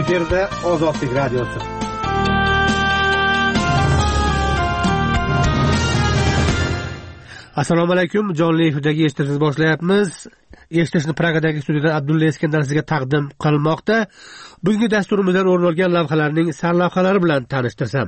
Efirda Ozodlik radiosi. Assalomu alaykum. Jonli efirdagi eshitishni boshlayapmiz. Eshitishni Pragadagi studiyada Abdulla Eskandar sizga taqdim qilmoqda. Bugungi dasturimizdan o'rin olgan lavhalarning sarlavhalari bilan tanishtirsam.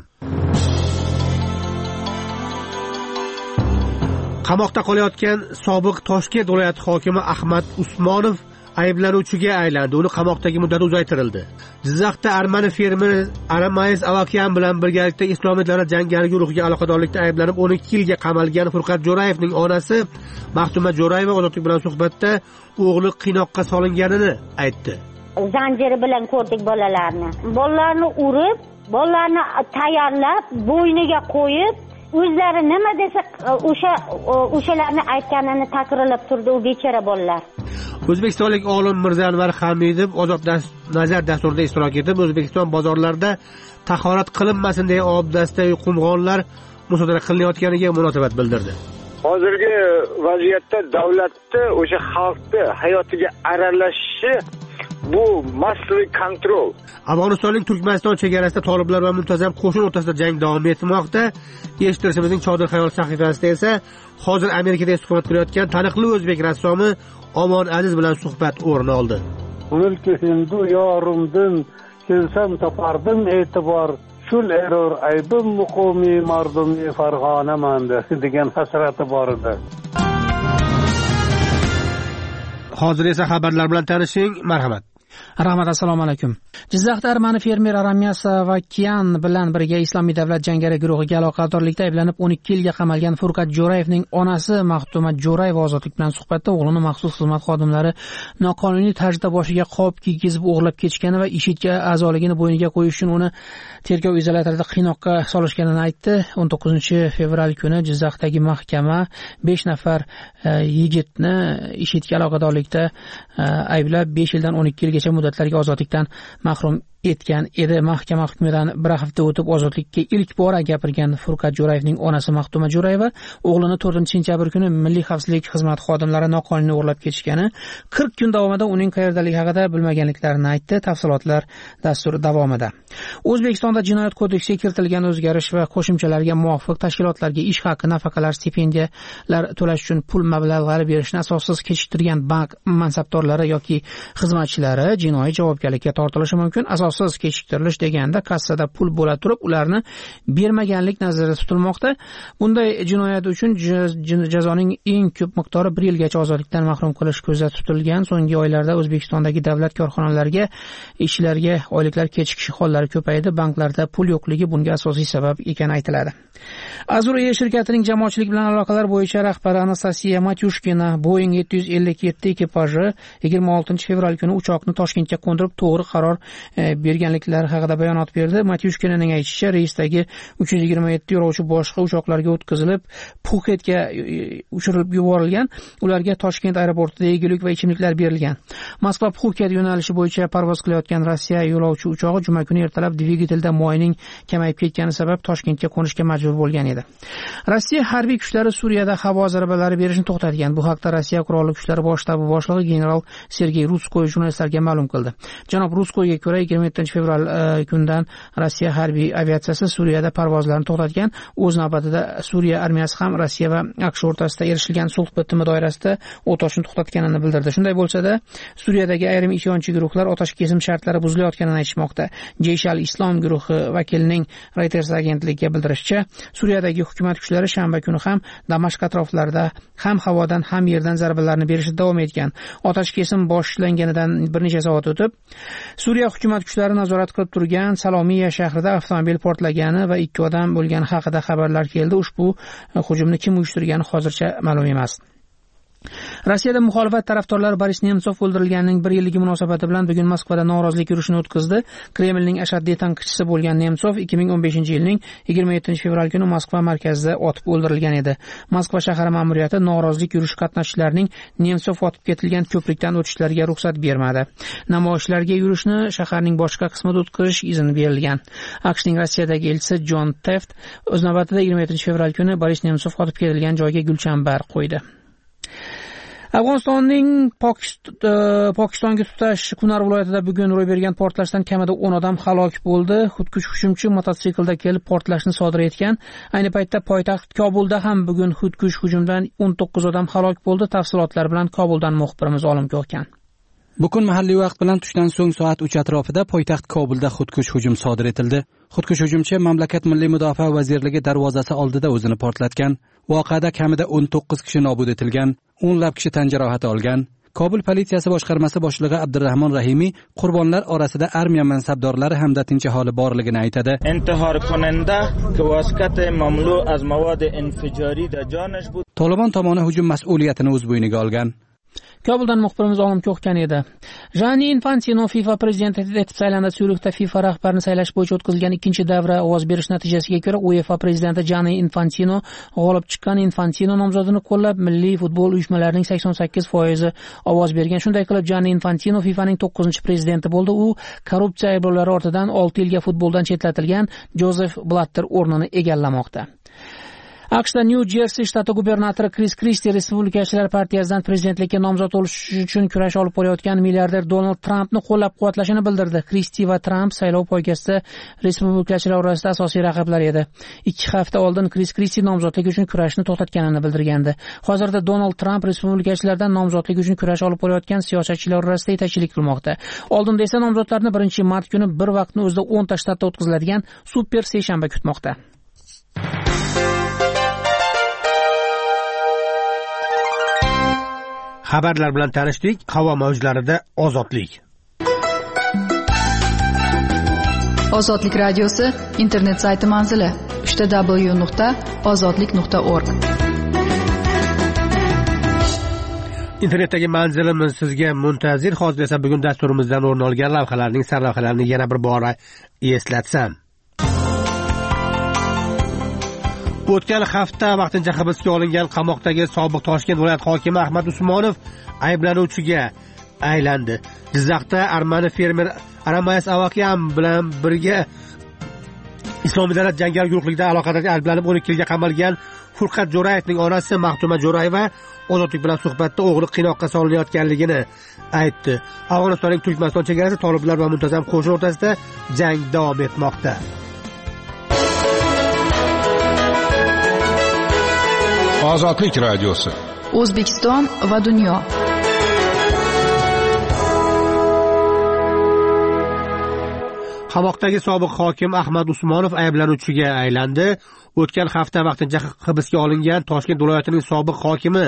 Qamoqda qolayotgan sobiq Toshkent viloyati hokimi Ahmad Usmonov ayblanuvchiga aylandi. Uni qamoqdagi muddati uzaytirildi. Jizzaxda Armani fermeri Aramays Avakyan bilan birgalikda Islomiy davlat jangari guruhiga aloqadorlikda ayblanib 12 yilga qamalgan Furqat Jo'rayevning onasi Maxtuma Jo'rayeva Ozodlik bilan suhbatda o'g'li qiynoqqa solinganini aytdi. Zanjiri bilan ko'rdik bolalarni. Bolalarni urib, bolalarni tayyorlab, bo'yniga qo'yib, o'zlari nima desa o'shalarni aytganini takrorlab turdi u bechora bolalar. O'zbekistonlik olim Mirzanvar Hamidov Ozod nazar dasturida ishtirok etib, O'zbekiston bozorlarida tahorat qilinmasin deya obdasta qumg'onlar musodara qilinayotganiga munosabat bildirdi. Hozirgi vaziyatda davlatni o'sha xalqni hayotiga aralashishi bu massive kontrol. Afg'onistonning Turkmaniston chegarasida toliblar va muntazam qo'shin o'rtasida jang davom etmoqda. Eshittirishimizning Chodir Xayol sahifasida esa hozir Amerikada istiqomat qilayotgan taniqli o'zbek rassomi Omon Aziz bilan suhbat o'rin oldi. Mulki hindu yorumdin kelsam topardim e'tibor shul erur aybim muqomi mardumi farg'onamanda degan hasrati bor edi. Hozir esa xabarlar bilan tanishing. Marhamat. Rahmat, assalomu alaykum. Jizzaxda Armani fermer Aramays Avakyan bilan birga Islomiy davlat jangari guruhiga aloqadorlikda ayblanib 12 yilga qamalgan Furqat Jo'rayevning onasi Maxtuma Jo'rayeva Ozodlik bilan suhbatda o'g'lini maxsus xizmat xodimlari noqonuniy tarzda boshiga qop kiygizib o'g'irlab ketishgani va IShIDga a'zoligini bo'yniga qo'yish uchun uni tergov izolyatorida qiynoqqa solishganini aytdi. 19-fevral kuni Jizzaxdagi mahkama 5 nafar yigitni IShIDga aloqadorlikda ayblab 5 yildan 12 yilgacha muddatlarga ozodlikdan mahrum etgan edi. Mahkama hukmidan bir hafta o'tib ozodlikka ilk bora gapirgan Furqat Jo'rayevning onasi Maxtuma Jo'rayeva o'g'lini 4-sentyabr kuni Milliy xavfsizlik xizmati xodimlari noqonuniy o'g'irlab ketishgani, 40 kun davomida uning qayerdaligi haqida bilmaganliklarini aytdi. Tafsilotlar dastur davomida. O'zbekistonda Jinoyat kodeksiga kiritilgan o'zgarish va qo'shimchalarga muvofiq tashkilotlarga ish haqi, nafaqalar, stipendiyalar to'lash uchun pul mablag'lari berishni asossiz kechiktirgan bank mansabdorlari yoki xizmatchilari jinoiy javobgarlikka tortilishi mumkin. Asossiz kechiktirilish deganda kassada pul bo'la turib ularni bermaganlik nazarda tutilmoqda. Bunday jinoyat uchun jazoning eng ko'p miqdori 1 yilgacha ozodlikdan mahrum qilish ko'zda tutilgan. So'nggi oylarda O'zbekistondagi davlat korxonalariga ishchilarga oyliklar kechikishi hollari ko'paydi. Banklarda pul yo'qligi bunga asosiy sabab ekani aytiladi. Azur-E shirkatining jamoatchilik bilan aloqalar bo'yicha rahbari Anastasiya Matyushkina Boeing 757 ekipaji 26-fevral kuni uchoqni Toshkentga qo'ndirib to'g'ri qaror berganliklari haqida bayonot berdi. Matyushkinaning aytishicha, reysdagi 327 yo'lovchi boshqa uchoqlarga o'tkazilib, Pxuketga uchirilib yuborilgan. Ularga Toshkent aeroportida yegulik va ichimliklar berilgan. Moskva Pxuket yo'nalishi bo'yicha parvoz qilayotgan Rossiya yo'lovchi uchog'i juma kuni ertalab dvigatelda moyning kamayib ketgani sabab Toshkentga qo'nishga majbur bo'lgan edi. Rossiya harbiy kuchlari Suriyada havo zarbalari berishni to'xtatgan. Bu haqda Rossiya qurolli kuchlari bosh shtabi boshlig'i general Sergey Rutskoy jurnalistlarga ma'lum qildi. Janob Rutskoyga ko'ra 27-fevral kundan Rossiya harbiy aviatsiyasi Suriyada parvozlarni to'xtatgan. O'z navbatida Suriya armiyasi ham Rossiya va AQSh o'rtasida erishilgan sulh bitimi doirasida o't ochishni to'xtatganini bildirdi. Shunday bo'lsa-da, Suriyadagi ayrim isyonchi guruhlar otash kesim shartlari buzilayotganini aytishmoqda. Jeysh al-Islom guruhi vakilining Reuters agentligiga bildirishicha, Suriyadagi hukumat kuchlari shanba kuni ham Damashq atroflarida ham havodan ham yerdan zarbalarni berishda davom etgan. Otash kesim boshlanganidan bir necha soat o'tib, Suriya hukumat kuchlari nazorat qilib turgan Salomiya shahrida avtomobil portlagani va 2 odam bo'lgani haqida xabarlar keldi. Ushbu hujumni kim uyushtirgani hozircha ma'lum emas. Rossiyada muxolifat tarafdorlari Boris Nemtsov o'ldirilganining 1 yilligi munosabati bilan bugun Moskvada norozilik yurishini o'tkazdi. Kremlning ashaddiy tanqidchisi bo'lgan Nemtsov 2015-yilning 27-fevral kuni Moskva markazida otib o'ldirilgan edi. Moskva shahar ma'muriyati norozilik yurishi qatnashchilarining Nemtsov otib ketilgan ko'prikdan o'tishlariga ruxsat bermadi. Namoyishlarga yurishni shaharning boshqa qismida o'tkazish izni berilgan. AQShning Rossiyadagi elchisi John Teft o'z navbatida 27-fevral kuni Boris Nemtsov otib ketilgan joyga gulchambar qo'ydi. Afg'onistonning Pokistonga tutash Kunar viloyatida bugun ro'y bergan portlashdan kamida 10 odam halok bo'ldi. Xudkush hujumchi mototsiklda kelib portlashni sodir etgan. Ayni paytda poytaxt Kobulda ham bugun xudkush hujumdan 19 odam halok bo'ldi. Tafsilotlar bilan Kobuldan muxbirimiz Olim Ko'hkan. Bugun mahalliy vaqt bilan tushdan so'ng soat 3 atrofida poytaxt Kobulda xudkush hujum sodir etildi. Xudkush hujumchi mamlakat Milliy mudofaa vazirligi darvozasi oldida o'zini portlatgan. Voqeada kamida 19 kishi nobud etilgan, 10 lab kishi tan jarohati olgan. Kobul politsiyasi boshqarmasi boshlig'i Abdurrahmon Rahimiy qurbonlar orasida armiya mansabdorlari hamda tinch aholi borligini aytadi. Tolibon tomoni hujum mas'uliyatini o'z bo'yniga olgan. Kobuldan muxbirimiz Olim Ko'hkan edi. Gianni Infantino FIFA prezidenti etib saylandi. Syurixda FIFA rahbarini saylash bo'yicha o'tkazilgan ikkinchi davra ovoz berish natijasiga ko'ra UEFA prezidenti Gianni Infantino g'olib chiqqan. Infantino nomzodini qo'llab milliy futbol uyushmalarining 88% ovoz bergan. Shunday qilib Gianni Infantino FIFAning 9-prezidenti bo'ldi. U korrupsiya ayblovlari ortidan 6 yilga futboldan chetlatilgan Jozef Blatter o'rnini egallamoqda. AQShda New Jersey shtati gubernatori Chris Christie Respublikachilar partiyasidan prezidentlikka nomzod bo'lish uchun kurash olib borayotgan milliarder Donald Trumpni qo'llab-quvvatlashini bildirdi. Christie va Trump saylov poygasida Respublikachilar orasida asosiy raqiblar edi. 2 hafta oldin Chris Christie nomzodlik uchun kurashni to'xtatganini bildirgandi. Hozirda Donald Trump Respublikachilardan nomzodlik uchun kurash olib borayotgan siyosatchilar orasida yetakchilik qilmoqda. Oldinda esa nomzodlarni 1-mart kuni bir vaqtni o'zida 10 ta shtatda o'tkaziladigan super seshanba kutmoqda. Xabarlar bilan tanishdik. Havo mavjlarida ozodlik. Ozodlik radiosi internet sayti manzili www.ozodlik.org. Internetdagi manzilimiz sizga muntazir. Hozir esa bugun dasturimizdan o'rin olgan lavhalarning sarlavhalarini yana bir bora eslatsam. O'tgan hafta vaqtincha hibsga olingan qamoqdagi sobiq Toshkent viloyat hokimi Ahmad Usmonov ayblanuvchiga aylandi. Jizzaxda armani fermer Aramayes Avakyan bilan birga Islomiy davlat jangari guruhligida aloqadagi ayblanib 12 yilga qamalgan Furqat Jo'rayevning onasi Maxtuma Jo'rayeva ozodlik bilan suhbatda o'g'li qiynoqqa solinayotganligini aytdi. Afg'onistonning Turkmaniston chegarasi toliblar va muntazam qo'shin o'rtasida jang davom etmoqda. Ozodlik radiosi. O'zbekiston va dunyo. Qamoqdagi sobiq hokim Ahmad Usmonov ayblanuvchiga aylandi. O'tgan hafta vaqtincha hibsga olingan Toshkent viloyatining sobiq hokimi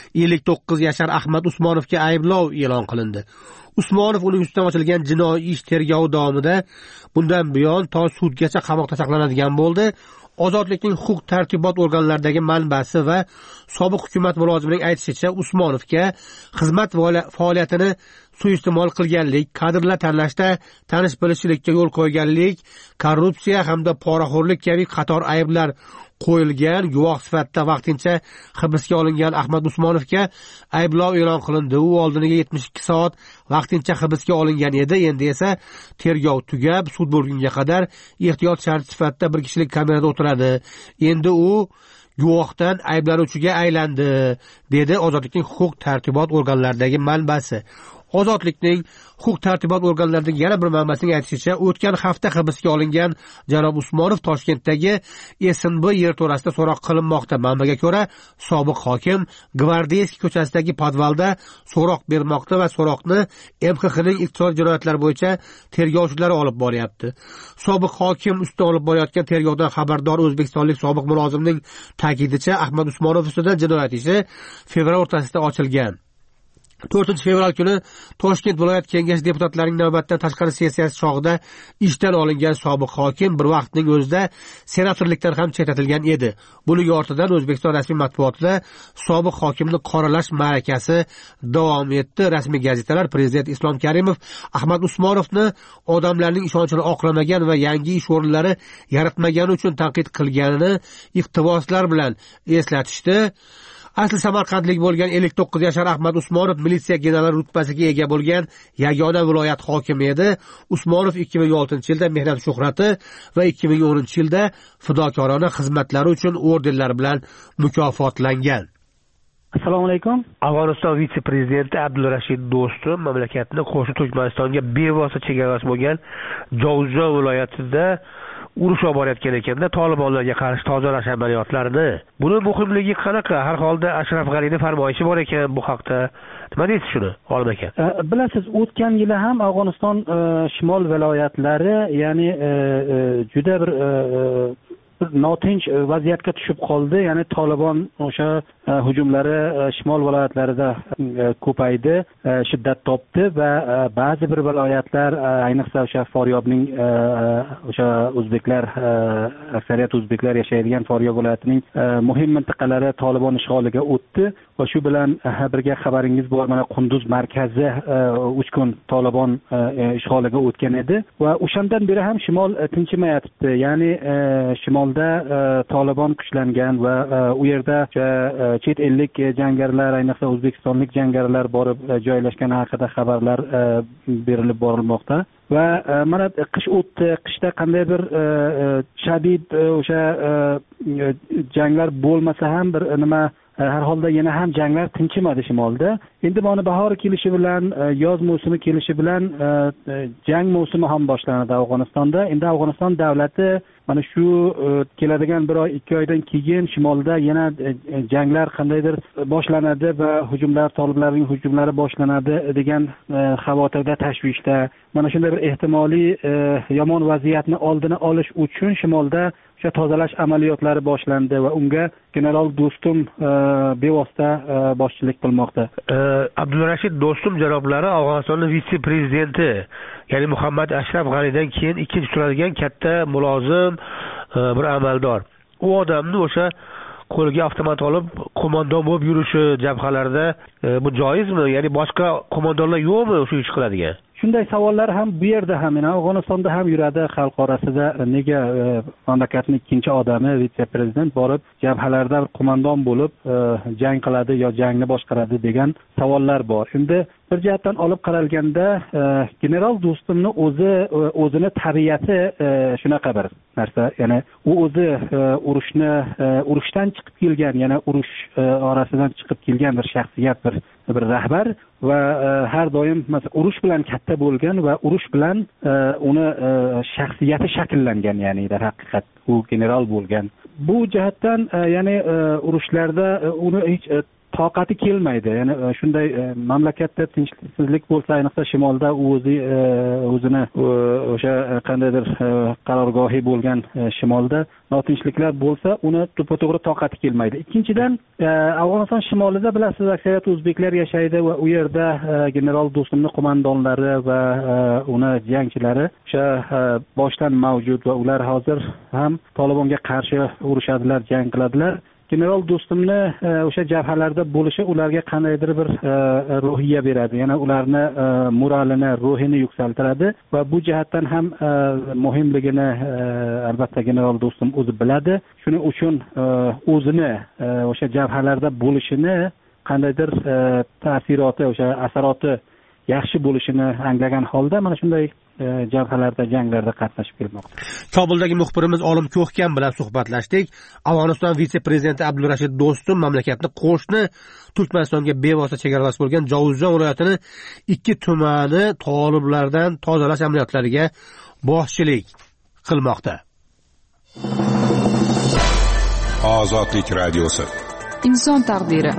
59 yashar Ahmad Usmonovga ayblov e'lon qilindi. Usmonov uning ustidan ochilgan jinoiy ish tergovi davomida bundan buyon to sudgacha qamoqda saqlanadigan bo'ldi. Ozodlikning huquq-tartibot organlaridagi manbasi va sobiq hukumat mulozimining aytishicha, Usmonovga xizmat faoliyatini suiiste'mol qilganlik, kadrlar tanlashda tanish-bilishchilikka yo'l qo'yganlik, korrupsiya hamda poraxo'rlik kabi qator ayblar qo'yilgan. Guvoh sifatida vaqtincha hibsga olingan Ahmad Usmonovga ayblov e'lon qilindi. U oldiniga 72 soat vaqtincha hibsga olingan edi. Endi esa tergov tugab, sud bo'lgunga qadar ehtiyot shart sifatida bir kishilik kamerada o'tiradi. Endi u guvohdan ayblanuvchiga aylandi, dedi Ozodlikning huquq-tartibot organlaridagi manbasi. Ozodlikning huquq-tartibot organlarining yana bir manbasining aytishicha, o'tgan hafta hibsga olingan janob Usmonov Toshkentdagi SNB yerto'lasida so'roq qilinmoqda. Manbaga ko'ra, sobiq hokim Gvardeyskiy ko'chasidagi podvalda so'roq bermoqda va so'roqni MXXning iqtisodiy jinoyatlar bo'yicha tergovchilari olib boryapti. Sobiq hokim ustidan olib borayotgan tergovdan xabardor o'zbekistonlik sobiq mulozimning ta'kidicha, Ahmad Usmonov ustidan jinoyat ishi fevral o'rtasida ochilgan. 4-fevral kuni Toshkent viloyat kengashi deputatlarining navbatdan tashqari sessiyasi chog'ida ishdan olingan sobiq hokim bir vaqtning o'zida senatorlikdan ham chetlatilgan edi. Buning ortidan O'zbekiston rasmiy matbuotida sobiq hokimni qoralash ma'rakasi davom etdi. Rasmiy gazetalar Prezident Islom Karimov Ahmad Usmonovni odamlarning ishonchini oqlamagan va yangi ish o'rinlari yaratmagani uchun tanqid qilganini iqtiboslar bilan eslatishdi. Asli samarqandlik bo'lgan 59 yashar Ahmad Usmonov militsiya generali rutbasiga ega bo'lgan yagona viloyat hokimi edi. Usmonov 2006-yilda mehnat shuhrati va 2010-yilda fidokorona xizmatlari uchun ordenlar bilan mukofotlangan. Assalomu alaykum. Afg'oniston vitse-prezidenti Abdulrashid Do'stum mamlakatni qo'shni Turkmanistonga bevosita chegarasi bo'lgan Jovuzjon viloyatida urush olib borayotgan ekanda Tolibonlarga qarshi tozalash amaliyotlarini. Buni muhimligi qanaqa? Har holda Ashraf G'anining farmoyishi bor ekan bu haqda. Nima deysiz shuni, olim aka? Bilasiz, o'tgan yili ham Afg'oniston shimol viloyatlari, ya'ni juda bir notinch vaziyatga tushib qoldi. Ya'ni Tolibon o'sha hujumlari shimol viloyatlarida ko'paydi, shiddat topdi va ba'zi bir viloyatlar, ayniqsa o'sha Faryobning o'sha o'zbeklar, aksariyat o'zbeklar yashaydigan Faryob viloyatining muhim mintaqalari Tolibon ishg'oliga o'tdi va shu bilan birga xabaringiz bor, mana Qunduz markazi 3 kun Tolibon ishg'oliga o'tgan edi va o'shandan beri ham shimol tinchimayapti. Ya'ni shimolda Tolibon kuchlangan va u yerda chet ellik jangarilar, ayniqsa o'zbekistonlik jangarilar borib joylashgani haqida xabarlar berilib borilmoqda. Va mana qish o'tdi, qishda qanday bir shadid o'sha janglar bo'lmasa ham bir nima, har holda yana ham janglar tinchimadi shimolda. Endi mana bahor kelishi bilan, yoz mavsumi kelishi bilan jang mavsumi ham boshlanadi Afg'onistonda. Endi Afg'oniston davlati mana shu keladigan 1 oy 2 oydan keyin shimolda yana janglar qandaydir boshlanadi va hujumlar, toliblarning hujumlari boshlanadi degan xavotirda, tashvishda. Mana shunday bir ehtimoliy yomon vaziyatni oldini olish uchun shimolda o'sha tozalash amaliyotlari boshlandi va unga general Do'stum bevosita boshchilik qilmoqda. Abdulrashid Do'stum janoblari Afg'onistonning vitse-prezidenti, ya'ni Muhammad Ashraf G'anidan keyin ikkinchi turadigan katta mulozim bir amaldor. U odamni o'sha qo'liga avtomat olib qo'mondon bo'lib yurishi jabhalarda bu joizmi? Ya'ni boshqa qo'mondonlar yo'qmi shu ish qiladigan? Shunday savollar ham bu yerda ham, Afg'onistonda ham yuradi xalq orasida. Nega mamlakatning ikkinchi odami, vitse-prezident borib jabhalarda qo'mondon bo'lib jang qiladi yo jangni boshqaradi degan savollar bor. Endi bir jihatdan olib qaralganda general Do'stumni o'zini tabiati shunaqa bir narsa. Ya'ni u o'zi urushdan chiqib kelgan, yana urush orasidan chiqib kelgan bir shaxsiyat, bir rahbar va har doim masalan urush bilan katta bo'lgan va urush bilan uni shaxsiyati shakllangan, ya'ni dar haqiqat u general bo'lgan. Bu jihatdan ya'ni urushlarda uni hech toqati kelmaydi. Ya'ni shunday mamlakatda tinchlik bo'lsa, ayniqsa shimolda u o'zini o'sha qandaydir qarorgohi bo'lgan shimolda notinchliklar bo'lsa, uni to'g'ri toqati kelmaydi. Ikkinchidan, Afg'oniston shimolida bilasiz, aksariyat o'zbeklar yashaydi va u yerda general Do'stumning qo'mondonlari va uni jangchilari o'sha boshdan mavjud va ular hozir ham Tolibonga qarshi urushadilar, jang qiladilar. General Do'stumni o'sha jabhalarda bo'lishi ularga qandaydir bir ruhiya beradi. Ya'ni ularni moralini, ruhini yuksaltiradi va bu jihatdan ham muhimligini albatta general Do'stum o'zi biladi. Shuning uchun o'zini o'sha jabhalarda bo'lishini, qandaydir ta'siroti, o'sha asaroti yaxshi bo'lishini anglagan holda mana shunday jabhalarda, janglarda qatnashib kelmoqda. Kobuldagi muxbirimiz Olim Ko'hkam bilan suhbatlashdik. Afg'oniston vitse-prezidenti Abdulrashid Do'stum mamlakatni qo'shni Turkmanistonga bevosita chegaradosh bo'lgan Jovuzjon viloyatini 2 tumani toliblardan tozalash amaliyotlariga boshchilik qilmoqda. Ozodlik radiosi. Inson taqdiri.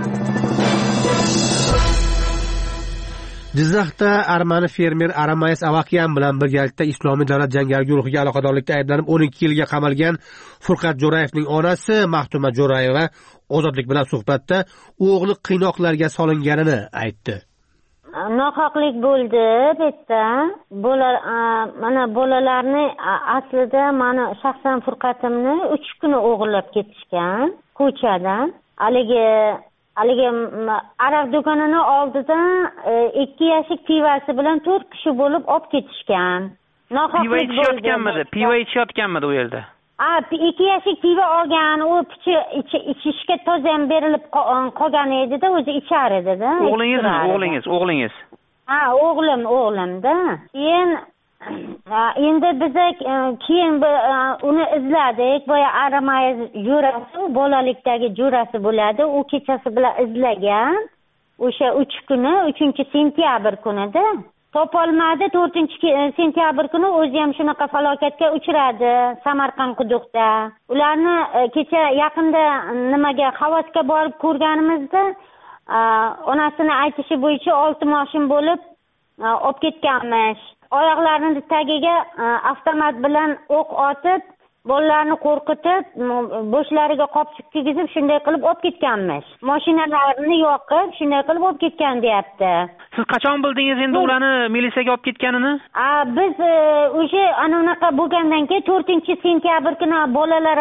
Jizzaxda armani fermer Aramayes Avakyan bilan birgalikda Islomiy davlat jangari guruhiga aloqadorlikda ayblanib 12 yilga qamalgan Furqat Jo'rayevning onasi Maxtuma Jo'rayeva Ozodlik bilan suhbatda o'g'li qiynoqlarga solinganini aytdi. Nohaqlik bo'ldi bu yerda. Mana bolalarni aslida mana shaxsan Furqatimni 3 kuni o'g'irlab ketishgan ko'chadan. Haligi araq do'konini oldida 2 yashik pivasi bilan 4 kishi bo'lib olib ketishgan. Nohaqlik bo'ldi. Piva ichayotganmidi u yerda? 2 yashik piva olgan, u ichishga toza ham berilib qolgan edi-da, o'zi ichar edi-da. O'g'lingiz? O'g'lim-da. Keyin Endi biza keyin uni izladik. Boya Aramayez jo'rasi, bolalikdagi jo'rasi bo'ladi. U kechasi bilan izlagan. O'sha 3-sentyabr kunida topolmadi. 4-sentyabr kuni o'zi ham shunaqa falokatga uchradi Samarqand quduqda. Ularni kecha yaqinda havasga borib ko'rganimizda onasini aytishi bo'yicha 6 mashin bo'lib olib ketganmish. Oyoqlarini tagiga avtomat bilan o'q otib, bolalarni qo'rqitib, boshlariga qopchiq kiygizib, shunday qilib olib ketganmiz. Mashinalarni yoqib, shunday qilib olib ketgan deyapti. Siz qachon bildingiz endi ularni militsiyaga olib ketganini? Biz o'sha anaqa bo'lgandan keyin 4-sentyabr kuni bolalar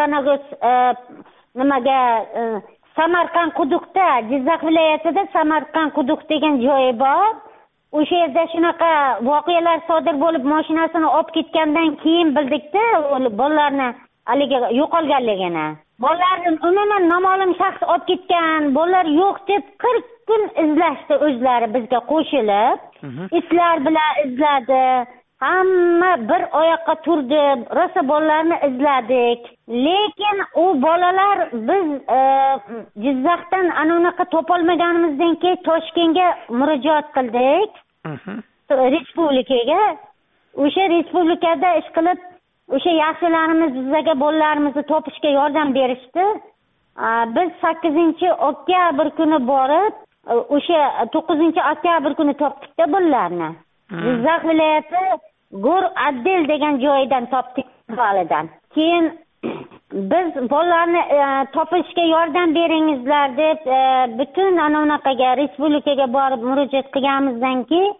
Samarqand quduqda, Jizzax viloyatida Samarqand quduq degan joyi bor. O'sha yerda shunaqa voqealar sodir bo'lib, mashinasini olib ketgandan keyin bildikda, bolalarni haliga yo'qolganligini. Bolalarni umuman noma'lum shaxs olib ketgan, bolalar yo'q deb 40 kun izlashdi o'zlari bizga qo'shilib. Itlar bilan izladi. Hamma bir oyoqqa turdi, rosa bolalarni izladik. Lekin u bolalar biz Jizzaxdan anaqa topolmaganimizdan keyin Toshkentga murojaat qildik. Respublikaga. O'sha respublikada ish qilib, o'sha yaxshilarimiz bizga bolalarimizni topishga yordam berishdi. Biz 8-oktyabr kuni borib, o'sha 9-oktyabr kuni topdik-da bolalarni. Jizzax viloyati Go'r Addel degan joydan topdik boladan. Keyin biz bolalarni topishga yordam beringizlar deb butun anaqaga respublikaga borib murojaat qilganimizdan keyin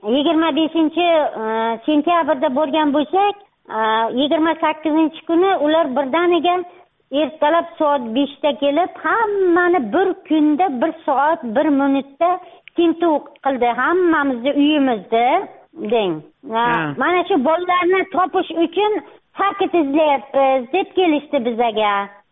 25-sentyabrda bo'lgan bo'lsak, 28-kuni ular birdaniga ertalab soat 5da kelib, hammani bir kunda 1 soat 1 minutda tintuv qildi hammamizni uyimizda. Deng. Mana shu bolalarni topish uchun paket izlayapmiz deb kelishdi bizaga.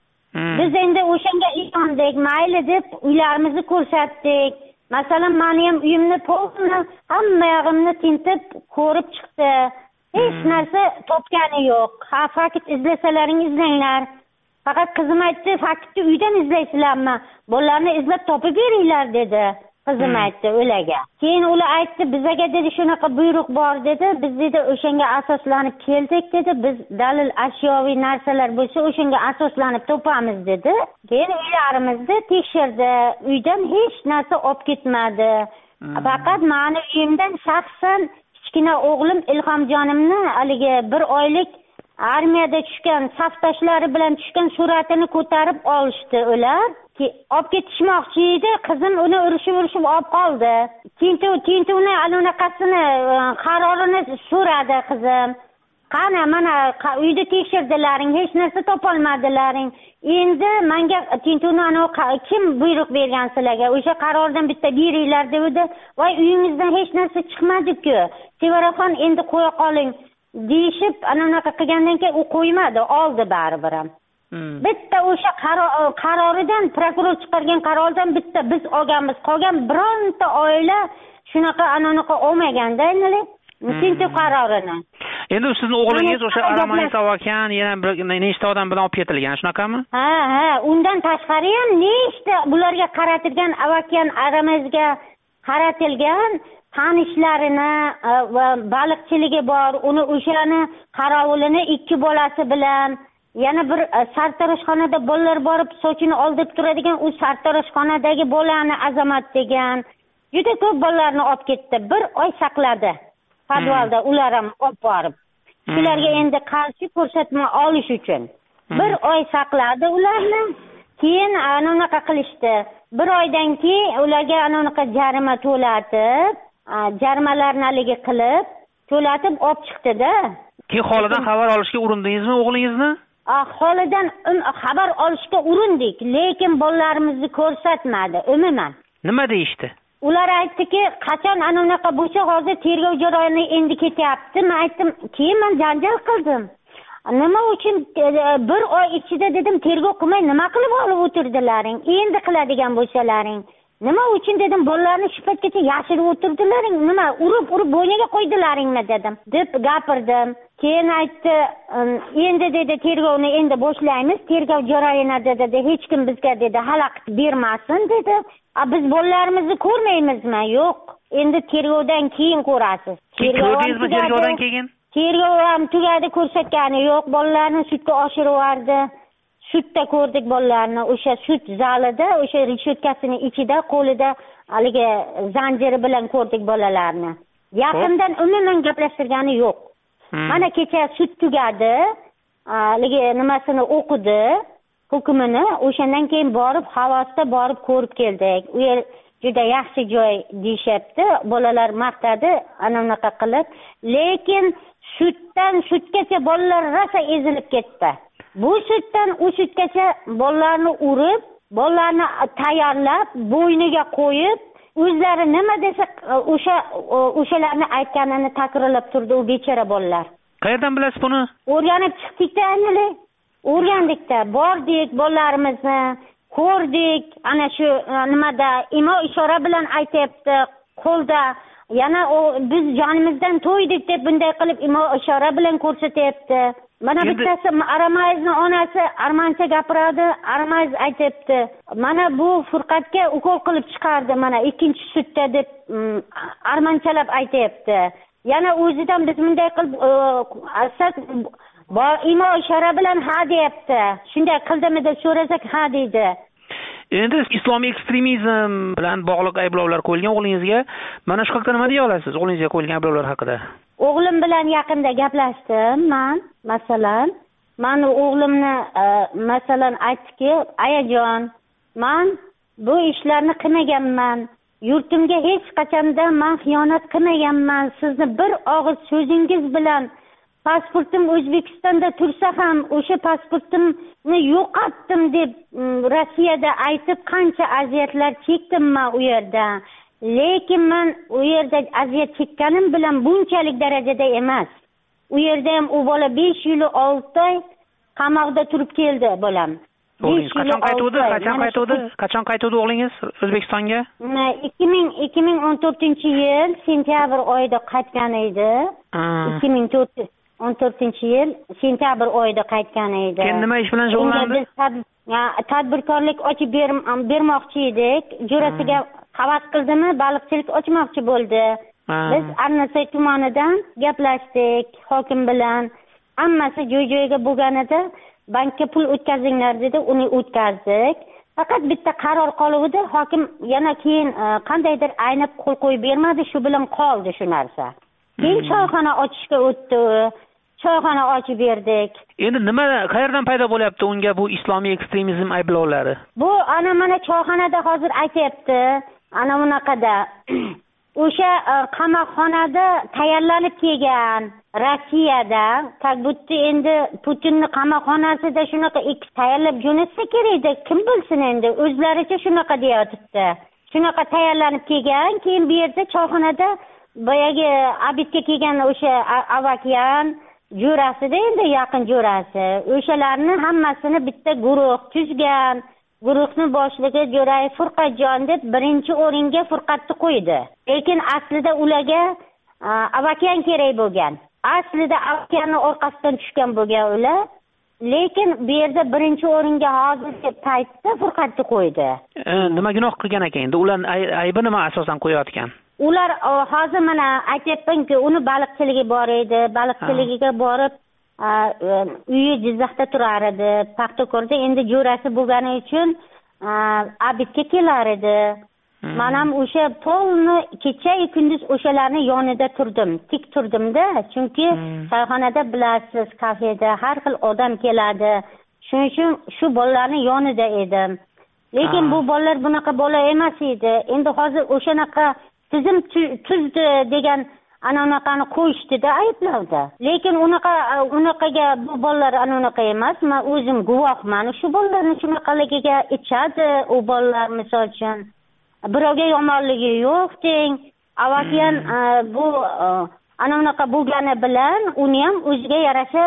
Biz endi o'shanga ishondik, mayli deb uylarimizni ko'rsatdik. Masalan, meni ham uyimni polni hamma yog'imni tintib ko'rib chiqdi. Hech narsa topgani yo'q. Paket izlasalaring izlanglar. Faqat qizim aytdi, paketni uydan izlaysizlarmi? Bolalarni izlab topib beringlar dedi. Qizim aytdi o'laga. Keyin ular aytdi, bizaga dedi shunaqa buyruq bor dedi. Biz dedi o'shanga asoslanib keldik dedi. Biz dalil ashyoviy narsalar bo'lsa o'shanga asoslanib topamiz dedi. Keyin uylarimizni tekshirdi. Uydan hech narsa olib ketmadi. Faqat meni uyimdan shaxsan kichkina o'g'lim Ilhomjonimni haligi 1 oylik armiyada tushgan safdoshlari bilan tushgan suratini ko'tarib olishdi ular. Olib ketishmoqchi edi, qizim uni urishib olib qoldi. Tintuvni anaqasini qarorini so'radi qizim. Qani mana uyda tekshirdilaring, hech narsa topolmadilaring. Endi menga tintuvni kim buyruq bergan sizlarga? O'sha qarordan bitta beringlar dedi. Voy uyingizdan hech narsa chiqmadi-ku. Sevaraxon endi qo'ya qoling deyishib anaqa qilgandan keyin u qo'ymadi, oldi baribir ham. Bitta o'sha qaroridan, prokuror chiqargan qarordan bitta biz olganmiz. Qolgan bironta oila shunaqa anaqa olmaganda endi tintuv qarorini. Endi sizning o'g'lingiz o'sha Aramayez Avakian yana bir nechta odam bilan olib ketilgan, shunaqami? Ha, undan tashqari ham nechta bularga qaratilgan Avakian Aramayezga qaratilgan tanishlarini va baliqchiligi bor, uni o'shani qarovulini 2 bolasi bilan yana bir sartaroshxonada bolalar borib sochini oldirib turadigan u sartaroshxonadagi bolani Azamat degan juda ko'p bolalarni olib ketdi. 1 oy saqladi. Podvalda ular ham olib borib. Shularga endi qarshi ko'rsatma olish uchun 1 oy saqladi ularni. Keyin anaqa qilishdi. 1 oydan keyin ularga anaqa jarima to'latib, jarimalarni haligi qilib, to'latib olib chiqdi-da. Keyin holidan xabar olishga urindingizmi o'g'lingizni? Holidan xabar olishga urindik, lekin bolalarimizni ko'rsatmadi umuman. Nima deyishdi? Ular aytdiki, qachon anaqa bo'lsa hozir tergov jarayoni endi ketyapti. Men aytdim, keyin men janjal qildim. Nima uchun 1 oy ichida dedim tergov qilmay nima qilib olib o'tirdilaring? Endi qiladigan bo'lsalaring. Nima uchun dedim, bolalarni shu paytgacha yashirib o'tirdilaring, nima urib bo'yniga qo'ydilaringmi dedim deb gapirdim. Keyin aytdi, endi dedi tergovni endi boshlaymiz, tergov jarayonida dedi, hech kim bizga dedi xalaqit bermasin dedi. Biz bolalarimizni ko'rmaymizmi? Yo'q, endi tergovdan keyin ko'rasiz. Ko'rdingizmi tergovdan keyin? Tergov ham tugadi, ko'rsatgani yo'q, bolalarni sudga oshirib Sudda ko'rdik bolalarni, o'sha sud zalida, o'sha reshetkasining ichida qo'lida haligi zanjiri bilan ko'rdik bolalarni. Yaqindan umuman gaplashtirgani yo'q. Mana kecha sud tugadi, haligi nimasini o'qidi, hukmini, o'shandan keyin borib havosda borib ko'rib keldik. U yer juda yaxshi joy deyshapti, bolalar maqtadi anaqa qilib, lekin suddan sudgacha bolalar rosa ezilib ketdi. Bu suddan u sudgacha bolalarni urib, bolalarni tayyorlab, bo'yniga qo'yib, o'zlari nima desa o'shalarni aytganini takrorlab turdi u bechora bolalar. Qayerdan bilasiz buni? O'rganib chiqdik-da, anili. O'rgandikda, bordik bolalarimizni, ko'rdik, ana shu nimada imo ishora bilan aytibdi, qo'lda yana biz jonimizdan to'ydik deb bunday qilib imo ishora bilan ko'rsatyapti. Mana bittasi Aramayevning onasi armancha gapiradi, Aramayev aytibdi. Mana bu Furqatga ukol qilib chiqardi, mana ikkinchi sudda deb armanchalab aytibdi. Yana o'zidan biz bunday qilib imo ishora bilan ha deyapti. Shunday qildimi deb so'rasak ha deydi. Endi islomiy ekstremizm bilan bog'liq ayblovlar qo'yilgan o'g'lingizga. Mana shu haqida nima deya olasiz, o'g'lingizga qo'yilgan ayblovlar haqida? O'g'lim bilan yaqinda gaplashdim men, masalan. Mani o'g'limni masalan aytdiki, "Ayajon, men bu ishlarni qilmaganman. Yurtimga hech qachonda men xiyonat qilmaganman. Sizni bir og'iz so'zingiz bilan pasportim O'zbekistonda tursa ham o'sha pasportimni yo'qotdim deb Rossiyada aytib qancha aziyatlar chekdim men u yerda. Lekin men u yerda aziyat chekkanim bilan bunchalik darajada emas. U yerda ham u bola 5 yil 6 oy qamoqda turib keldi bolam. Qachon qaytdi o'g'lingiz O'zbekistonga? 2014-yil sentyabr oyida qaytgan edi. 2014-yil sentyabr oyida qaytgan edi. Keyin nima ish bilan shug'ullandi? Tadbirkorlik ochib bermoqchi edik. Jo'rasiga havas qildimi, baliqchilik ochmoqchi bo'ldi. Biz Arnasoy tumanidan gaplashdik hokim bilan. Hammasi joy-joyiga bo'lganida bankka pul o'tkazinglar dedi, uni o'tkazdik. Faqat bitta qaror qoluvdi, hokim yana keyin qandaydir aynab qo'l qo'yib bermadi, shu bilan qoldi shu narsa. Keyin choyxona ochishga o'tdi. Choyxona ochib berdik. Endi nima, qayerdan paydo bo'lyapti unga bu islomiy ekstremizm ayblovlari? Bu mana choyxonada hozir aytayapti, ana bunaqada. O'sha qamoqxonada tayyorlanib kelgan Rossiyada, takbutda endi Putinning qamoqxonasida shunaqa ikki tayyorlab jo'natsa kerak-da, kim bilsin endi, o'zlaricha shunaqa deyotibdi. Shunaqa tayyorlanib kelgan, keyin bu yerda choyxonada boyagi abidga kelgan o'sha avakyan jo'rasida endi yaqin jo'rasi. O'shalarni hammasini bitta guruh tuzgan. Guruhning boshlig'i Jo'rayev Furqatjon deb birinchi o'ringa Furqatni qo'ydi. Lekin aslida ularga avakyan kerak bo'lgan. Aslida avakyanning orqasidan tushgan bo'lgan ular. Lekin bu yerda birinchi o'ringa hozirgi paytda Furqatni qo'ydi. Nima gunoh qilgan ekan endi? Ular aybi nima asosan qo'yayotgan? Ular hozir mana aytayapmanki, uni baliqchiligi bor edi. Baliqchiligiga borib uyi Jizzaxda turar edi. Paxtakorda endi jo'rasi bo'lgani uchun abidga kelar edi. Men ham o'sha polni kecha-yu kunduz o'shalarning yonida turdim. Tik turdim-da, chunki choyxonada bilasiz, kafeda har xil odam keladi. Shuning uchun shu bolalarning yonida edim. Lekin bu bolalar bunaqa bola emas edi. Endi hozir o'shanaqa tizim tuzdi degan anaqani qo'yishdi-da ayblovda. Lekin unaqaga bu bolalar anaqa emas. Men o'zim guvohman. Shu bolalarning shunaqaligiga ichadi u bolalar misol uchun. Birovga yomonligi yo'q deng. Avakyan bu anaqa bo'lgani bilan uni ham o'ziga yarasha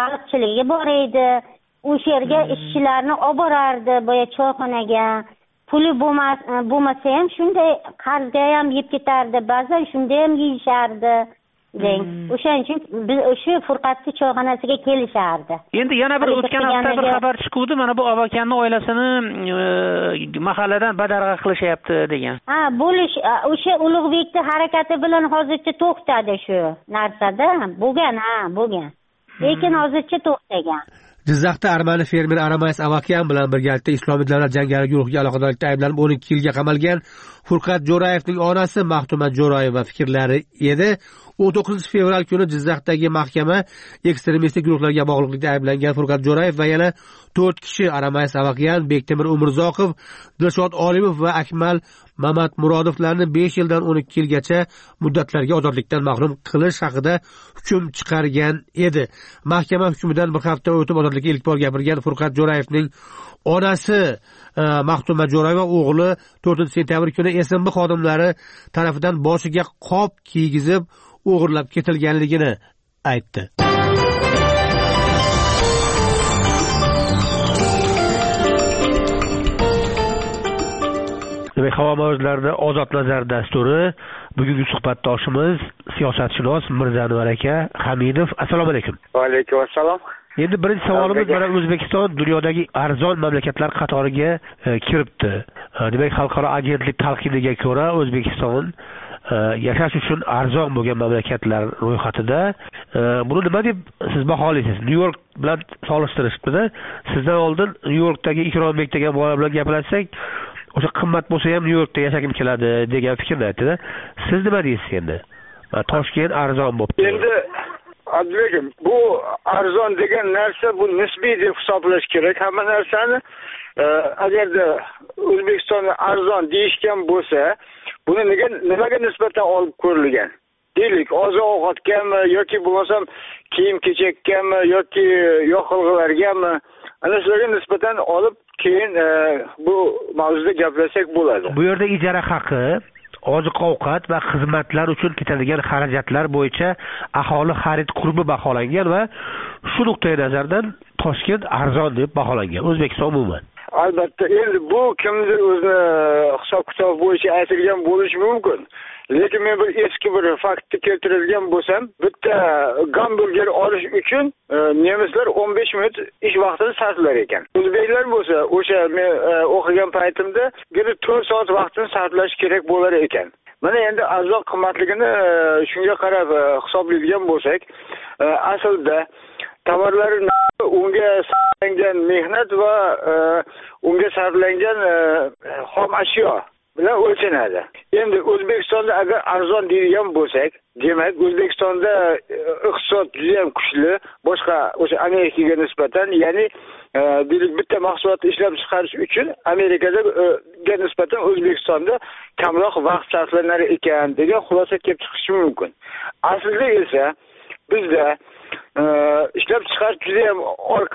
baliqchiligi bor edi. O'sha yerga ishchilarni olib borardi, boya choyxonaga. puli bo'lmasa ham shunday qarzga ham yeb ketardi, ba'zan shunda ham yeyishardi. O'shaning uchun biz o'sha Furqatchi choyxonasiga kelishardi. Endi yana bir o'tgan hafta bir xabar chiquvdi, mana bu Avakanning oilasini mahalladan badarg'a qilishyapti degan. Bo'lish o'sha Ulug'bekning harakati bilan hozircha to'xtadi shu narsada. Bo'lgan. Lekin hozircha to'xtagan. Jizzaxda armani fermer Aramayes Avakyan bilan birgalikda Islomiy davlat jangari guruhiga aloqadorlikda ayblanib 12 yilga qamalgan Furqat Jo'rayevning onasi Maxtuma Jo'rayeva fikrlari edi. 19 fevral kuni Jizzaxdagi mahkama ekstremistik guruhlarga bog'liqlikda ayblangan Furqat Jo'rayev va yana 4 kishi Aramayes Avakyan, Bektemir Umurzoqov, Dilshod Olimov va Akmal Mamatmurodovlarni 5 yildan 12 yilgacha muddatlarga ozodlikdan mahrum qilish haqida hukm chiqargan edi. Mahkama hukmidan bir hafta o'tib ozodlikka ilk bor gapirgan Furqat Jo'rayevning onasi Maxtuma Jo'rayeva o'g'li 4-sentyabr kuni SMB xodimlari tarafidan boshiga qop kiygizib o'g'irlab ketilganligini aytdi. Demak, havo mavzularida ozod nazar dasturi. Bugungi suhbatdoshimiz siyosatshunos Mirzanvar aka Hamidov. Assalomu alaykum. Va alaykum assalom. Endi birinchi savolimiz mana O'zbekiston dunyodagi arzon mamlakatlar qatoriga kiribdi. Demak, xalqaro agentlik talqiniga ko'ra O'zbekiston yashash uchun arzon bo'lgan mamlakatlar ro'yxatida. Buni nima deb siz baholaysiz? Nyu-York bilan solishtirishibdi-da. Sizdan oldin Nyu-Yorkdagi Ikrombek degan bola bilan gaplashsak, o'sha qimmat bo'lsa ham Nyu-Yorkda yashagim keladi degan fikrni aytdi-da. Siz nima deysiz endi? Toshkent arzon bo'libdi. Endi Abdulbekim, bu arzon degan narsa bu nisbiy deb hisoblash kerak hamma narsani. Agarda O'zbekistonda arzon deyishgan bo'lsa, buni nimaga nisbatan olib ko'rilgan? Deylik, oziq-ovqatgami yoki bo'lmasam kiyim-kechakgami yoki yoqilg'ilargami? Ana shularga nisbatan olib keyin bu mavzuda gaplashsak bo'ladi. Bu yerda ijara haqi, oziq-ovqat va xizmatlar uchun ketadigan xarajatlar bo'yicha aholi xarid qurbi baholangan va shu nuqtai nazardan Toshkent arzon deb baholangan. O'zbekiston umuman. Albatta, endi bu kimdir o'zini hisob-kitob bo'yicha aytilgan bo'lishi mumkin. Lekin men bir eski bir faktni keltiradigan bo'lsam, bitta gamburger olish uchun nemislar 15 minut ish vaqtini sarflar ekan. O'zbeklar bo'lsa, o'sha men o'qigan paytimda 4 soat vaqtini sarflash kerak bo'lar ekan. Mana endi arzon qimmatligini shunga qarab hisoblaydigan bo'lsak, aslida tovarlar unga sarflangan mehnat va unga sarflangan xom ashyo bilan o'lchanadi. Endi O'zbekistonda agar arzon deydigan bo'lsak, demak O'zbekistonda iqtisod juda ham kuchli, boshqa o'sha Amerikaga nisbatan, ya'ni deylik bitta mahsulotni ishlab chiqarish uchun Amerikaga nisbatan O'zbekistonda kamroq vaqt sarflanar ekan degan xulosa kelib chiqishi mumkin. Aslida esa bizda ishlab chiqarish juda ham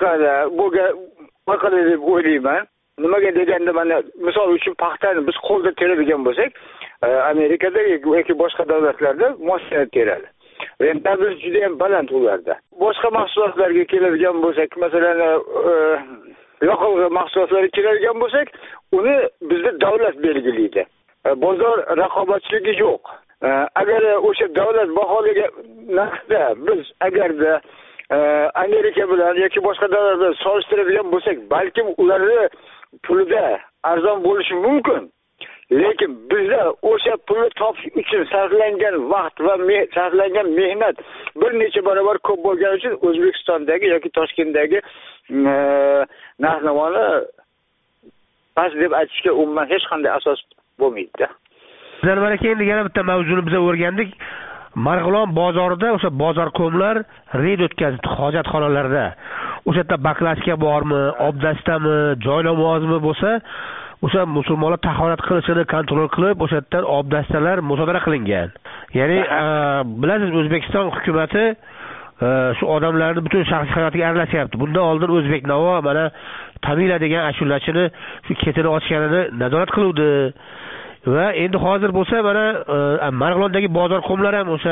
orqada deb o'ylayman. Nimaga deganda mana misol uchun paxtani biz qo'lda teradigan bo'lsak, Amerikada yoki boshqa davlatlarda moshina teradi. Rentabel juda ham baland ularda. Boshqa mahsulotlarga keladigan bo'lsak, masalan, yoqilg'i mahsulotlariga keladigan bo'lsak, uni bizda davlat belgilaydi. Bozor raqobatchiligi yo'q. Agar o'sha davlat baholagan narxda biz agarda Amerika bilan yoki boshqa davlatlar bilan solishtiradigan bo'lsak, balkim ularni pulida arzon bo'lishi mumkin. Lekin bizda o'sha pulni topish uchun sarflangan vaqt va sarflangan mehnat bir necha barobar ko'p bo'lgani uchun O'zbekistondagi yoki Toshkentdagi narx-navoni past deb aytishga umuman hech qanday asos bo'lmaydi-da. Zanvar aka, endi yana bitta mavzuni biz o'rgandik. Marg'ilon bozorida o'sha bozorkomlar reyd o'tkazdi hojatxonalarda. O'sha yerda baklashka bormi, obdastami, joy namozmi bo'lsa, o'sha musulmonlar tahorat qilishini kontrol qilib, o'sha yerdan obdastalar musodara qilingan. Ya'ni bilasiz, O'zbekiston hukumatı shu odamlarning butun shaxsiy hayotiga aralashyapti. Bundan oldin O'zbeknavo mana Tamila degan ashulachini shu ketini ochganini nazorat qiluvdi. Va endi hozir bo'lsa mana Marg'ilondagi bozor qomlar ham o'sha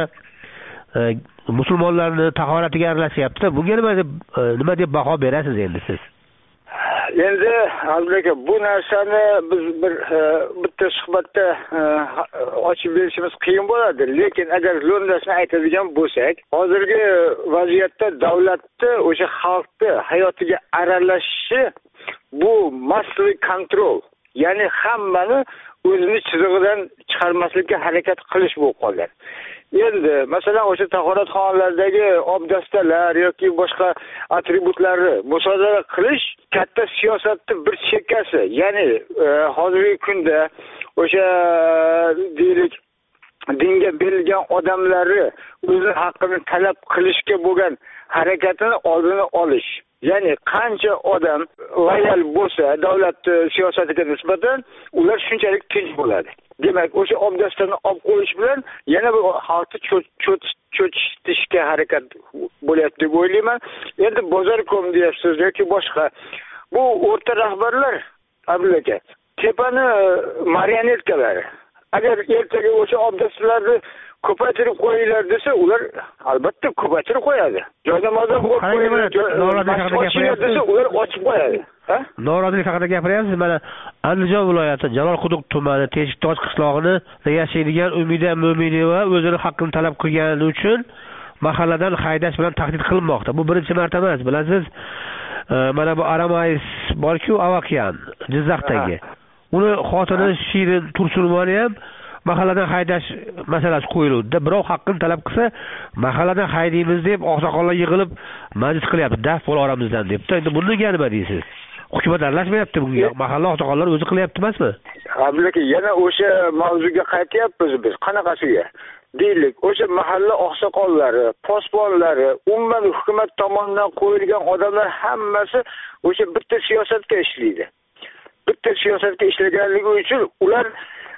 musulmonlarning tahoratiga aralashyapti. Bunga nima deb baho berasiz endi siz? endi albatta bu narsani biz bitta suhbatda ochib berishimiz qiyin bo'ladi, lekin agar lo'ndasini aytadigan bo'lsak, hozirgi vaziyatda davlatni o'sha xalqni hayotiga aralashishi bu massive control, ya'ni hammani o'zini chizig'idan chiqarmaslikka harakat qilish bo'lib qolgan. Endi masalan o'sha tahoratxonalardagi obdastalar yoki boshqa atributlarni musodara qilish katta siyosatning bir chekkasi. Ya'ni hozirgi kunda o'sha deylik dinga berilgan odamlarni o'zi haqqini talab qilishga bo'lgan harakatini oldini olish. Ya'ni qancha odam loyal bo'lsa davlat siyosatiga nisbatan ular shunchalik tinch bo'ladi. Demak, o'sha obdastani olib qo'yish bilan yana bir xalqni cho'chitishga harakat bo'lyapti deb o'ylayman. Endi bozor.com deyapsiz yoki boshqa. Bu o'rta rahbarlar, Abdulla aka, tepani marionetkalari. Agar ertaga o'sha obdastalarni ko'paytirib qo'yinglar desa, ular albatta ko'paytirib qo'yadi. Joynamoza desa, ular ochib qo'yadi. Norozilik haqida gapiryapsiz. Mana Andijon viloyati Jalolquduq tumani Teshiktosh qishlog'ida yashaydigan Umida Mo'minova o'zining haqqini talab qilgani uchun mahalladan haydash bilan tahdid qilinmoqda. Bu birinchi marta emas, bilasiz. Mana bu Aramayis borku, Avakyan, Jizzaxdagi. Uni xotini Shirin Tursunova ham mahalladan haydash masalasi qo'yildi. Birov haqqini talab qilsa, mahalladan haydaymiz deb oqsoqollar yig'ilib majlis qilyapti, daf bo'l oramizdan deb. Endi bunga nima deysiz? Hukumat aralashmayapti bunga. Mahalla oqsoqollar o'zi qilyapti emasmi? Albatta, yana o'sha mavzuga qaytyapmiz biz. Qanaqasiga? Deylik, o'sha mahalla oqsoqollari, posbonlari, umuman hukumat tomonidan qo'yilgan odamlar hammasi o'sha bitta siyosatga ishlaydi. Bitta siyosatga ishlaganligi uchun ular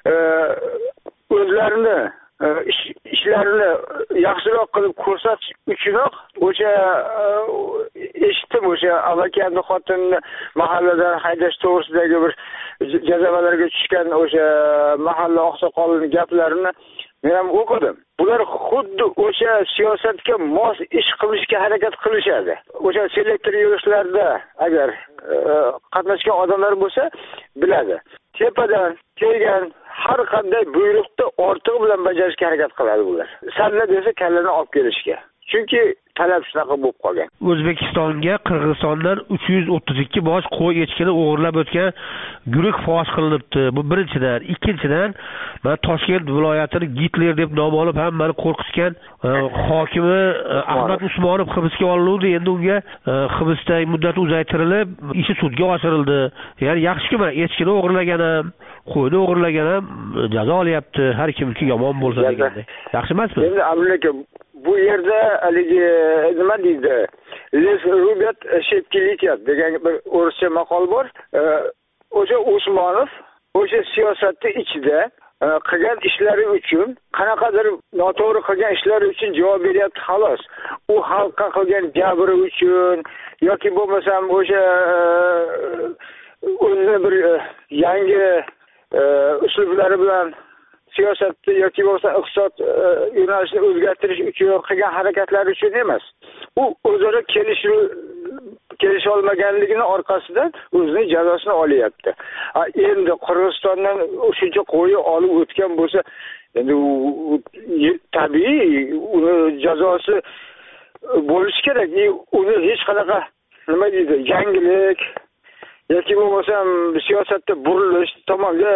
o'zlarini ishlarini yaxshiroq qilib ko'rsatish uchunoq o'sha eshitdim o'sha Avakanni xotinini mahalladan haydash to'g'risidagi bir jazovalarga tushgan o'sha mahalla oqsoqolining gaplarini men ham o'qidim. Bular xuddi o'sha siyosatga mos ish qilishga harakat qilishadi. O'sha selektor yig'ishlarda agar qatnashgan odamlar bo'lsa, biladi. Tepadan kelgan har qanday buyruqni ortig'i bilan bajarishga harakat qiladi bular. Salla desa kallani olib kelishga. Chunki talab shunaqa bo'lib qolgan. O'zbekistonga Qirg'izistondan 332 bosh qo'y echkini o'g'irlab o'tgan guruh fosh qilinibdi. Bu birinchidan. Ikkinchidan, mana Toshkent viloyatini Gitler deb nom olib hammani qo'rqitgan hokimi Ahmad Usmonov hibsga olindi. Endi unga hibsda muddati uzaytirilib, ishi sudga oshirildi. Ya'ni yaxshi-ku, mana echkini o'g'irlagan ham, qo'yni o'g'irlagan ham jazo olyapti. Har kimki yomon bo'lsa deganda. Yaxshi emasmi? Endi Abdulla, bu yerda haligi nima deydi? Les Rubet Shepkilityat degan bir o'rischa maqol bor. O'sha Usmonov o'sha siyosatning ichida qilgan ishlari uchun, qanaqadir noto'g'ri qilgan ishlari uchun javob beryapti xolos. U xalqqa qilgan jabri uchun yoki bo'lmasam o'sha o'zini bir yangi uslublari bilan siyosatni yoki bo'lsa iqtisod yo'nalishini o'zgartirish uchun qilgan harakatlari uchun emas. U o'zaro kelisha olmaganligini orqasidan o'zining jazosini olyapti. Endi Qirg'izistondan shuncha qo'yi olib o'tgan bo'lsa, endi tabiiy uni jazosi bo'lishi kerak. Uni hech qanaqa nima deydi, yangilik yoki bo'lmasam siyosatda burilish tomonga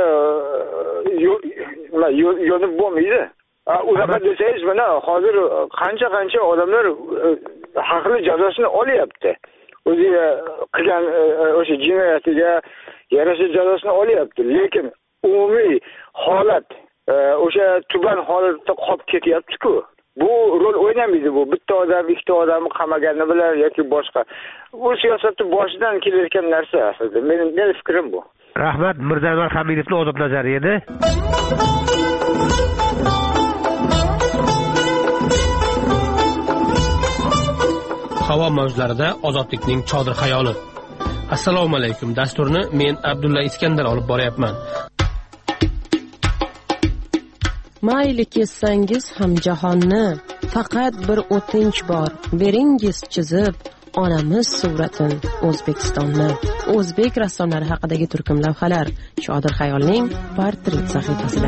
yo'nib bo'lmaydi. Unaqa desangiz, mana hozir qancha odamlar haqli jazosini olyapti. O'ziga qilgan o'sha jinoyatiga yarasha jazosini olyapti. Lekin umumiy holat o'sha tuban holatda qolib ketyapti-ku. Bu rol o'ynamaydi bu. Bitta odam, ikkita odamni qamagani bilan yoki boshqa. Bu siyosatning boshidan kelayotgan narsa aslida. Mening fikrim bu. Rahmat, Mirzanvar Hamidovning ozod nazari edi. Havo mavjlarida ozodlikning chodir xayoli. Assalomu alaykum. Dasturni men Abdulla Iskandar olib boryapman. Mayli kessangiz ham jahonni, faqat bir o'tinch bor. Beringiz chizib, onamiz suratin, O'zbekistonni, o'zbek rassomlari haqidagi turkum lavhalar Shodir Xayolning portret sahifasida.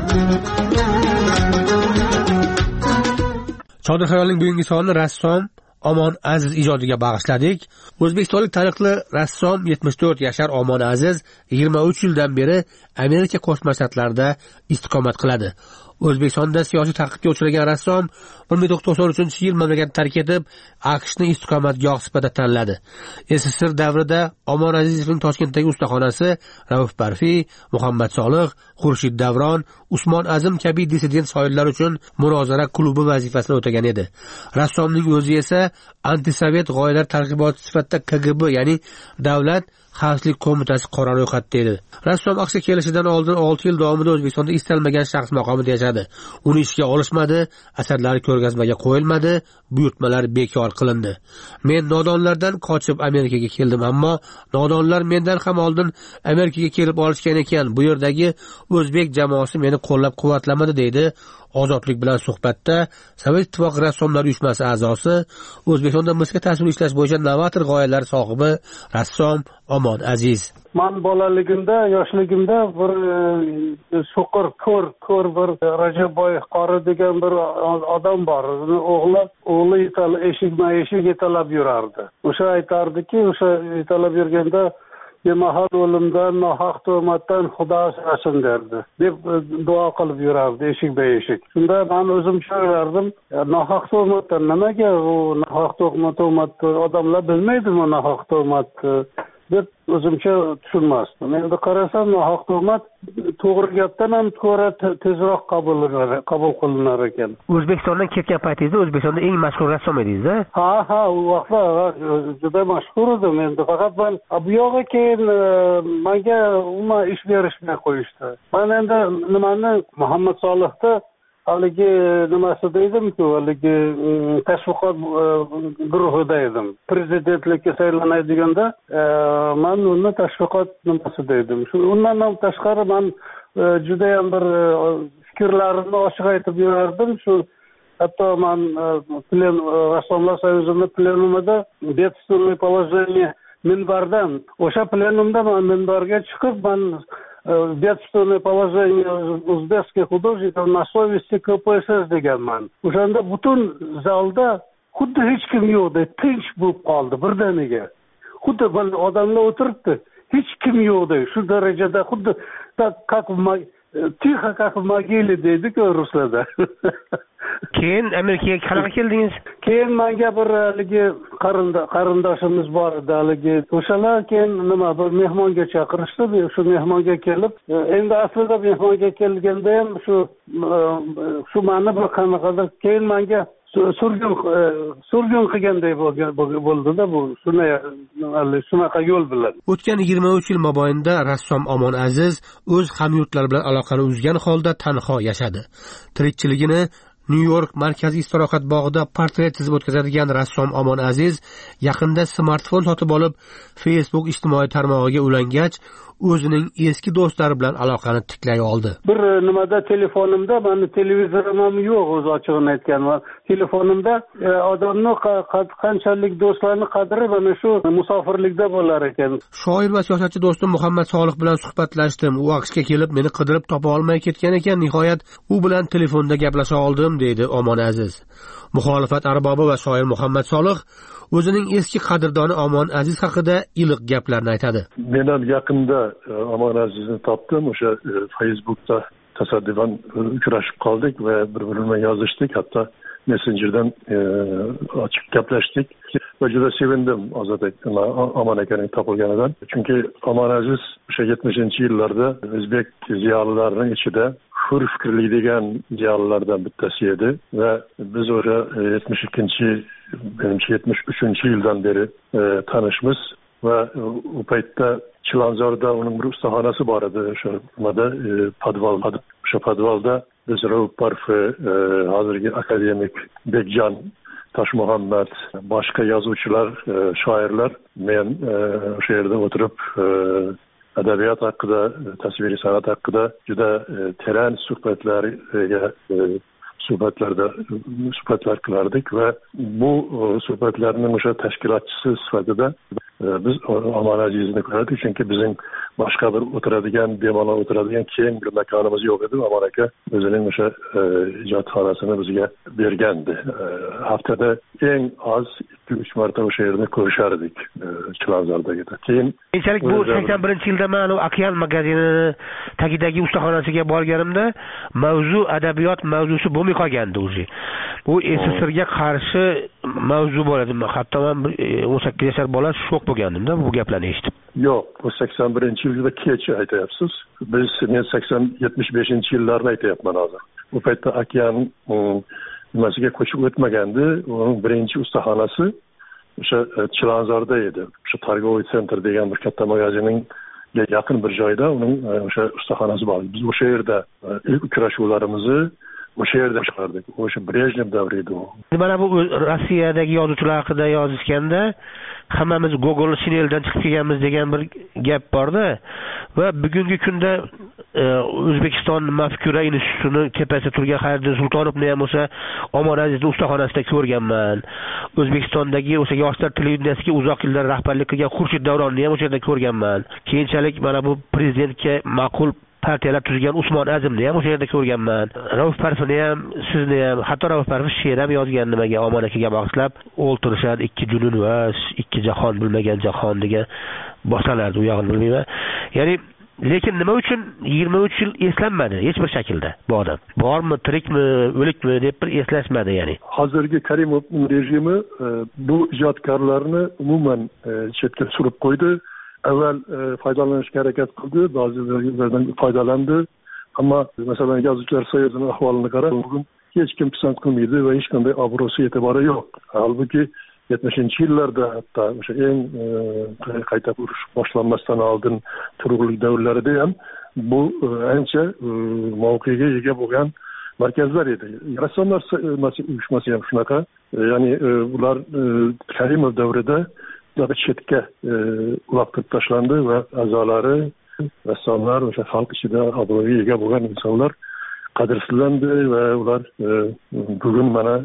Shodir Xayolning bugungi sonini rassom Omon Aziz ijodiga bag'ishladik. O'zbekistonlik taniqli rassom 74 yashar Omon Aziz 23 yildan beri Amerika Qo'shma Shtatlarida istiqomat qiladi. O'zbekistonda siyosiy ta'qibga uchragan rassom 1993-yil mamlakatni tark etib, AQShning istiqomatgohi sifatida tanladi. SSSR davrida Omon Azizovning Toshkentdagi ustaxonasi Rauf Barfiy, Muhammad Solih, Xurshid Davron, Usmon Azim kabi dissident shoirlar uchun munozara klubi vazifasini o'tagan edi. Rassomning o'zi esa antisovet g'oyalar targ'iboti sifatida KGB, ya'ni Davlat Xavfsizlik qo'mitasi qora ro'yxatda edi. Rassom AQShga kelishidan oldin 6 yil davomida O'zbekistonda istalmagan shaxs maqomida yashadi. Uni ishga olishmadi, asarlari ko'rgazmaga qo'yilmadi, buyurtmalar bekor qilindi. Men nodonlardan qochib Amerikaga keldim, ammo nodonlar mendan ham oldin Amerikaga kelib olishgan ekan. Bu yerdagi o'zbek jamoasi meni qo'llab-quvvatlamadi, deydi Ozodlik bilan suhbatda Sovet Ittifoqi rassomlar uyushmasi a'zosi, O'zbekistonda miska tasvir ishlash bo'yicha novator g'oyalar sohibi rassom Omon Aziz. Men bolaligimda, yoshligimda bir so'qir, ko'r bir Rajabboy qori degan bir odam bor. O'g'li eshik yetalab yurardi. O'sha aytardiki, o'sha yetalab yurganda mahal o'limdan, nohaq tuhmatdan Xudo asrasin derdi deb duo qilib yurardi eshik. Shunda men o'zimcha o'ylardim, nohaq tuhmatdan nimaga u nohaq tuhmat odamlar bilmaydimi nohaq tuhmat deb o'zimcha tushunmasdim. Endi qarasam nohaq tuhmat to'g'ri gapdan ham ko'ra tezroq qabul qilinar ekan. O'zbekistondan ketgan paytingizda O'zbekistonda eng mashhur rassom edingiz-a? Ha, u vaqtda juda mashhur edim. Endi faqat men bu yo'g'a keyin menga umuman ish berishmay qo'yishdi. Men endi nimani Muhammad Solihda haligi nimasi deydim-ku, haligi tashviqot guruhida edim. Prezidentlikka saylanaydiganda men uni tashviqot nimasi deydim. Undan ham tashqari men juda ham bir fikrlarimni ochiq aytib yurardim. Hatto men Rassomlar soyuzining plenumida бедственное положение minbardan, o'sha plenumda men minbarga chiqib, men бедственное положение узбекских художников на совести КПСС deganman. O'shanda butun zalda xuddi hech kim yo'qdi, tinch bo'lib qoldi birdaniga. Xuddi odamlar o'tiribdi, hech kim yo'qdi. Shu darajada xuddi tixa как в могиле deydi-ku ruslarda. Keyin Amerikaga qanaqa keldingiz? Keyin menga bir haligi qarindoshimiz bor edi, haligi o'shalar keyin nima bir mehmonga chaqirishdi. Shu mehmonga kelib, endi aslida mehmonga kelganda ham shu meni bir qanaqadir keyin menga surgun qilganday bo'ldi-da bu shunaqa yo'l bilan. O'tgan 23 yil mobaynida rassom Omon Aziz o'z hamyurtlari bilan aloqani uzgan holda tanho yashadi. Tirikchiligini Nyu-York markaziy istirohat bog'ida portret chizib o'tkazadigan rassom Omon Aziz yaqinda smartfon sotib olib, Facebook ijtimoiy tarmog'iga ulangach, o'zining eski do'stlari bilan aloqani tiklay oldi. Bir nimada telefonimda, meni televizorim ham yo'q, o'z ochig'ini aytganman. Telefonimda odamni qanchalik do'stlarni qadri mana shu musofirlikda bo'lar ekan. Shoir va siyosatchi do'stim Muhammad Solih bilan suhbatlashdim. U AQShga kelib meni qidirib topa olmay ketgan ekan. Nihoyat u bilan telefonda gaplasha oldim, deydi Omon Aziz. Muxolifat arbobi va shoir Muhammad Solih o'zining eski qadrdoni Omon Aziz haqida iliq gaplarni aytadi. Men ham yaqinda Omon Azizni topdim. O'sha Facebookda tasadduqan uchrashib qoldik va bir-birimizga yozishdik. Hatto Messengerdan ochiq gaplashdik. Va juda sevindim Omon akaning topilganidan. Chunki Omon Aziz o'sha 70-yillarda o'zbek ziyolilarining ichida hur fikrli degan ziyolilardan bittasi edi va biz o'sha 73-yildan beri tanishmiz va u paytda Chilonzorda uning bir ustaxonasi bor edi. O'sha podval, o'sha podvalda biz Rauf Barfiy, hozirgi akademik Bekjon Toshmuhammad, boshqa yozuvchilar, shoirlar, men o'sha yerda o'tirib adabiyot haqida, tasviriy san'at haqida juda teran suhbatlarga suhbatlar qilardik va bu suhbatlarning o'sha tashkilotchisi sifatida biz Omon Azizni ko'rardik, chunki bizning boshqa bir bemalol o'tiradigan keng bir makonimiz yo'q edi. Omon aka o'zining o'sha ijodxonasini bizga bergandi. Haftada eng az 2-3 marta o'sha yerda ko'rishardik Chilonzordagi. Keyinchalik bu 81-yilda men Okean magazini tagidagi ustaxonasiga borganimda mavzu adabiyot mavzusi bo'lmay qolgandi o'zi. Bu SSRga qarshi mavzu bo'ladi. Hatto men 18 yoshar bola shok bo'lgandim-da bu gaplarni eshitib. Yo'q, bu 81-yilda kech aytayapsiz. Men 75-yillarni aytayapman hozir. Bu paytda Okean nimasiga ko'chib o'tmagandi. Uning birinchi ustaxonasi o'sha Chilonzorda edi. O'sha Targoviy Center degan bir katta magazinning yaqin bir joyda uning o'sha ustaxonasi bor. Biz o'sha yerda ilk uchrashuvlarimizni o'sha yerda chiqardik. O'sha Brejnev davri edi u. Mana bu Rossiyadagi yozuvchilar haqida yozishganda hammamiz Gogol Shineldan chiqib kelganmiz degan bir gap borda va bugungi kunda O'zbekiston Mafkura institutini tepasida turgan Xayriddin Sultonovni ham o'sha Omon Azizning ustaxonasida ko'rganman. O'zbekistondagi o'sha yoshlar televideniyasiga uzoq yillar rahbarlik qilgan Xurshid Davronni ham o'sha yerda ko'rganman. Keyinchalik mana bu prezidentga ma'qul partiyalar tuzgan Usmon Azimni ham o'sha yerda ko'rganman. Rauf Parfini ham, sizni ham, hatto Rauf Parfi she'r ham yozgan nimaga Omon akaga bag'ishlab o'ltirishadi ikki junun va ikki jahon bilmagan jahon degan boshlanardi, u yog'ini bilmayman. Ya'ni lekin nima uchun 23 yil eslanmadi hech bir shaklda bu odam? Bormi, tirikmi, o'likmi deb bir eslashmadi ya'ni. Hozirgi Karimovning rejimi bu ijodkorlarni umuman chetga surib qo'ydi. Avval foydalanishga harakat qildi, ba'zilardan foydalandi. Ammo masalan yozuvchilar so'zining ahvolini qarab, bugun hech kim pisand qilmaydi va hech qanday obro'si e'tibori yo'q. Halbuki 70-yillarda hatto o'sha eng qayta urush boshlanmasdan oldin turg'unlik davrlarida ham bu ancha mavqega ega bo'lgan markazlar edi. Rassomlar uyushmasi ham shunaqa. Ya'ni ular Karimov davrida chetga uloqtirib tashlandi va a'zolari, rassomlar o'sha xalq ichida obro'ga ega bo'lgan insonlar qadrsizlandi va ular bugun mana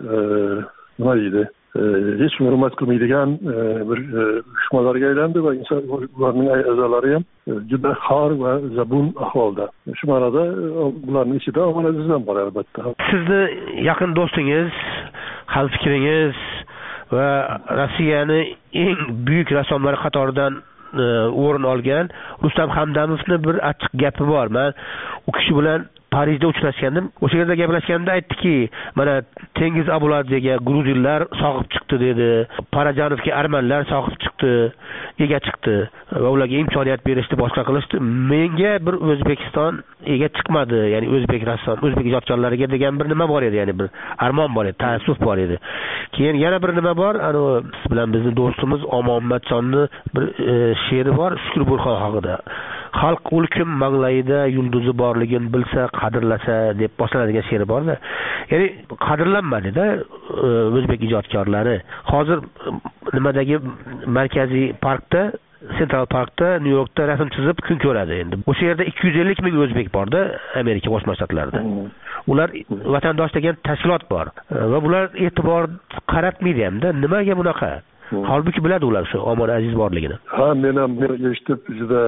nima deydi, hech hurmat qilmaydigan bir uyushmalarga aylandi va ularning a'zolari ham juda xor va zabun ahvolda. Shu ma'noda bularning ichida Omon Aziz ham bor albatta. Sizni yaqin do'stingiz, hamfikringiz va Rossiyani eng buyuk rassomlari qatoridan o'rin olgan Rustam Hamdamovning bir achchiq gapi bor. Men u kishi bilan Parijda uchrashgandim. O'sha yerda gaplashganda aytdiki, mana Tengiz Abuladzega gruzinlar sog'ib chiqdi dedi. Parajanovga armanlar sog'ib chiqdi, ega chiqdi va ularga imkoniyat berishdi, boshqa qilishdi. Menga bir O'zbekiston ega chiqmadi. Ya'ni o'zbek rassom, o'zbek ijodkorlariga degan bir nima bor edi, ya'ni bir armon bor edi, ta'assuf bor edi. Keyin yana bir nima bor, ana bilan bizning do'stimiz Omonmatjonning bir she'ri bor, Shukur Burxon haqida. Xalq ulkim manglayida yulduzi borligini bilsa, qadrlasa deb boshlanadigan she'ri bor-da. Ya'ni qadrlanmadi-da o'zbek ijodkorlari. Hozir nimadagi markaziy parkda, Central Parkda, New Yorkda rasm chizib kun ko'radi endi. O'sha yerda 250 ming o'zbek bor-da, Amerika Qo'shma Shtatlarida. Ular vatandosh degan tashkilot bor va bular e'tibor qaratmaydi hamda. Nimaga bunaqa? Halbuki biladi ular shu Omon Aziz borligini. Ha, men ham eshitib juda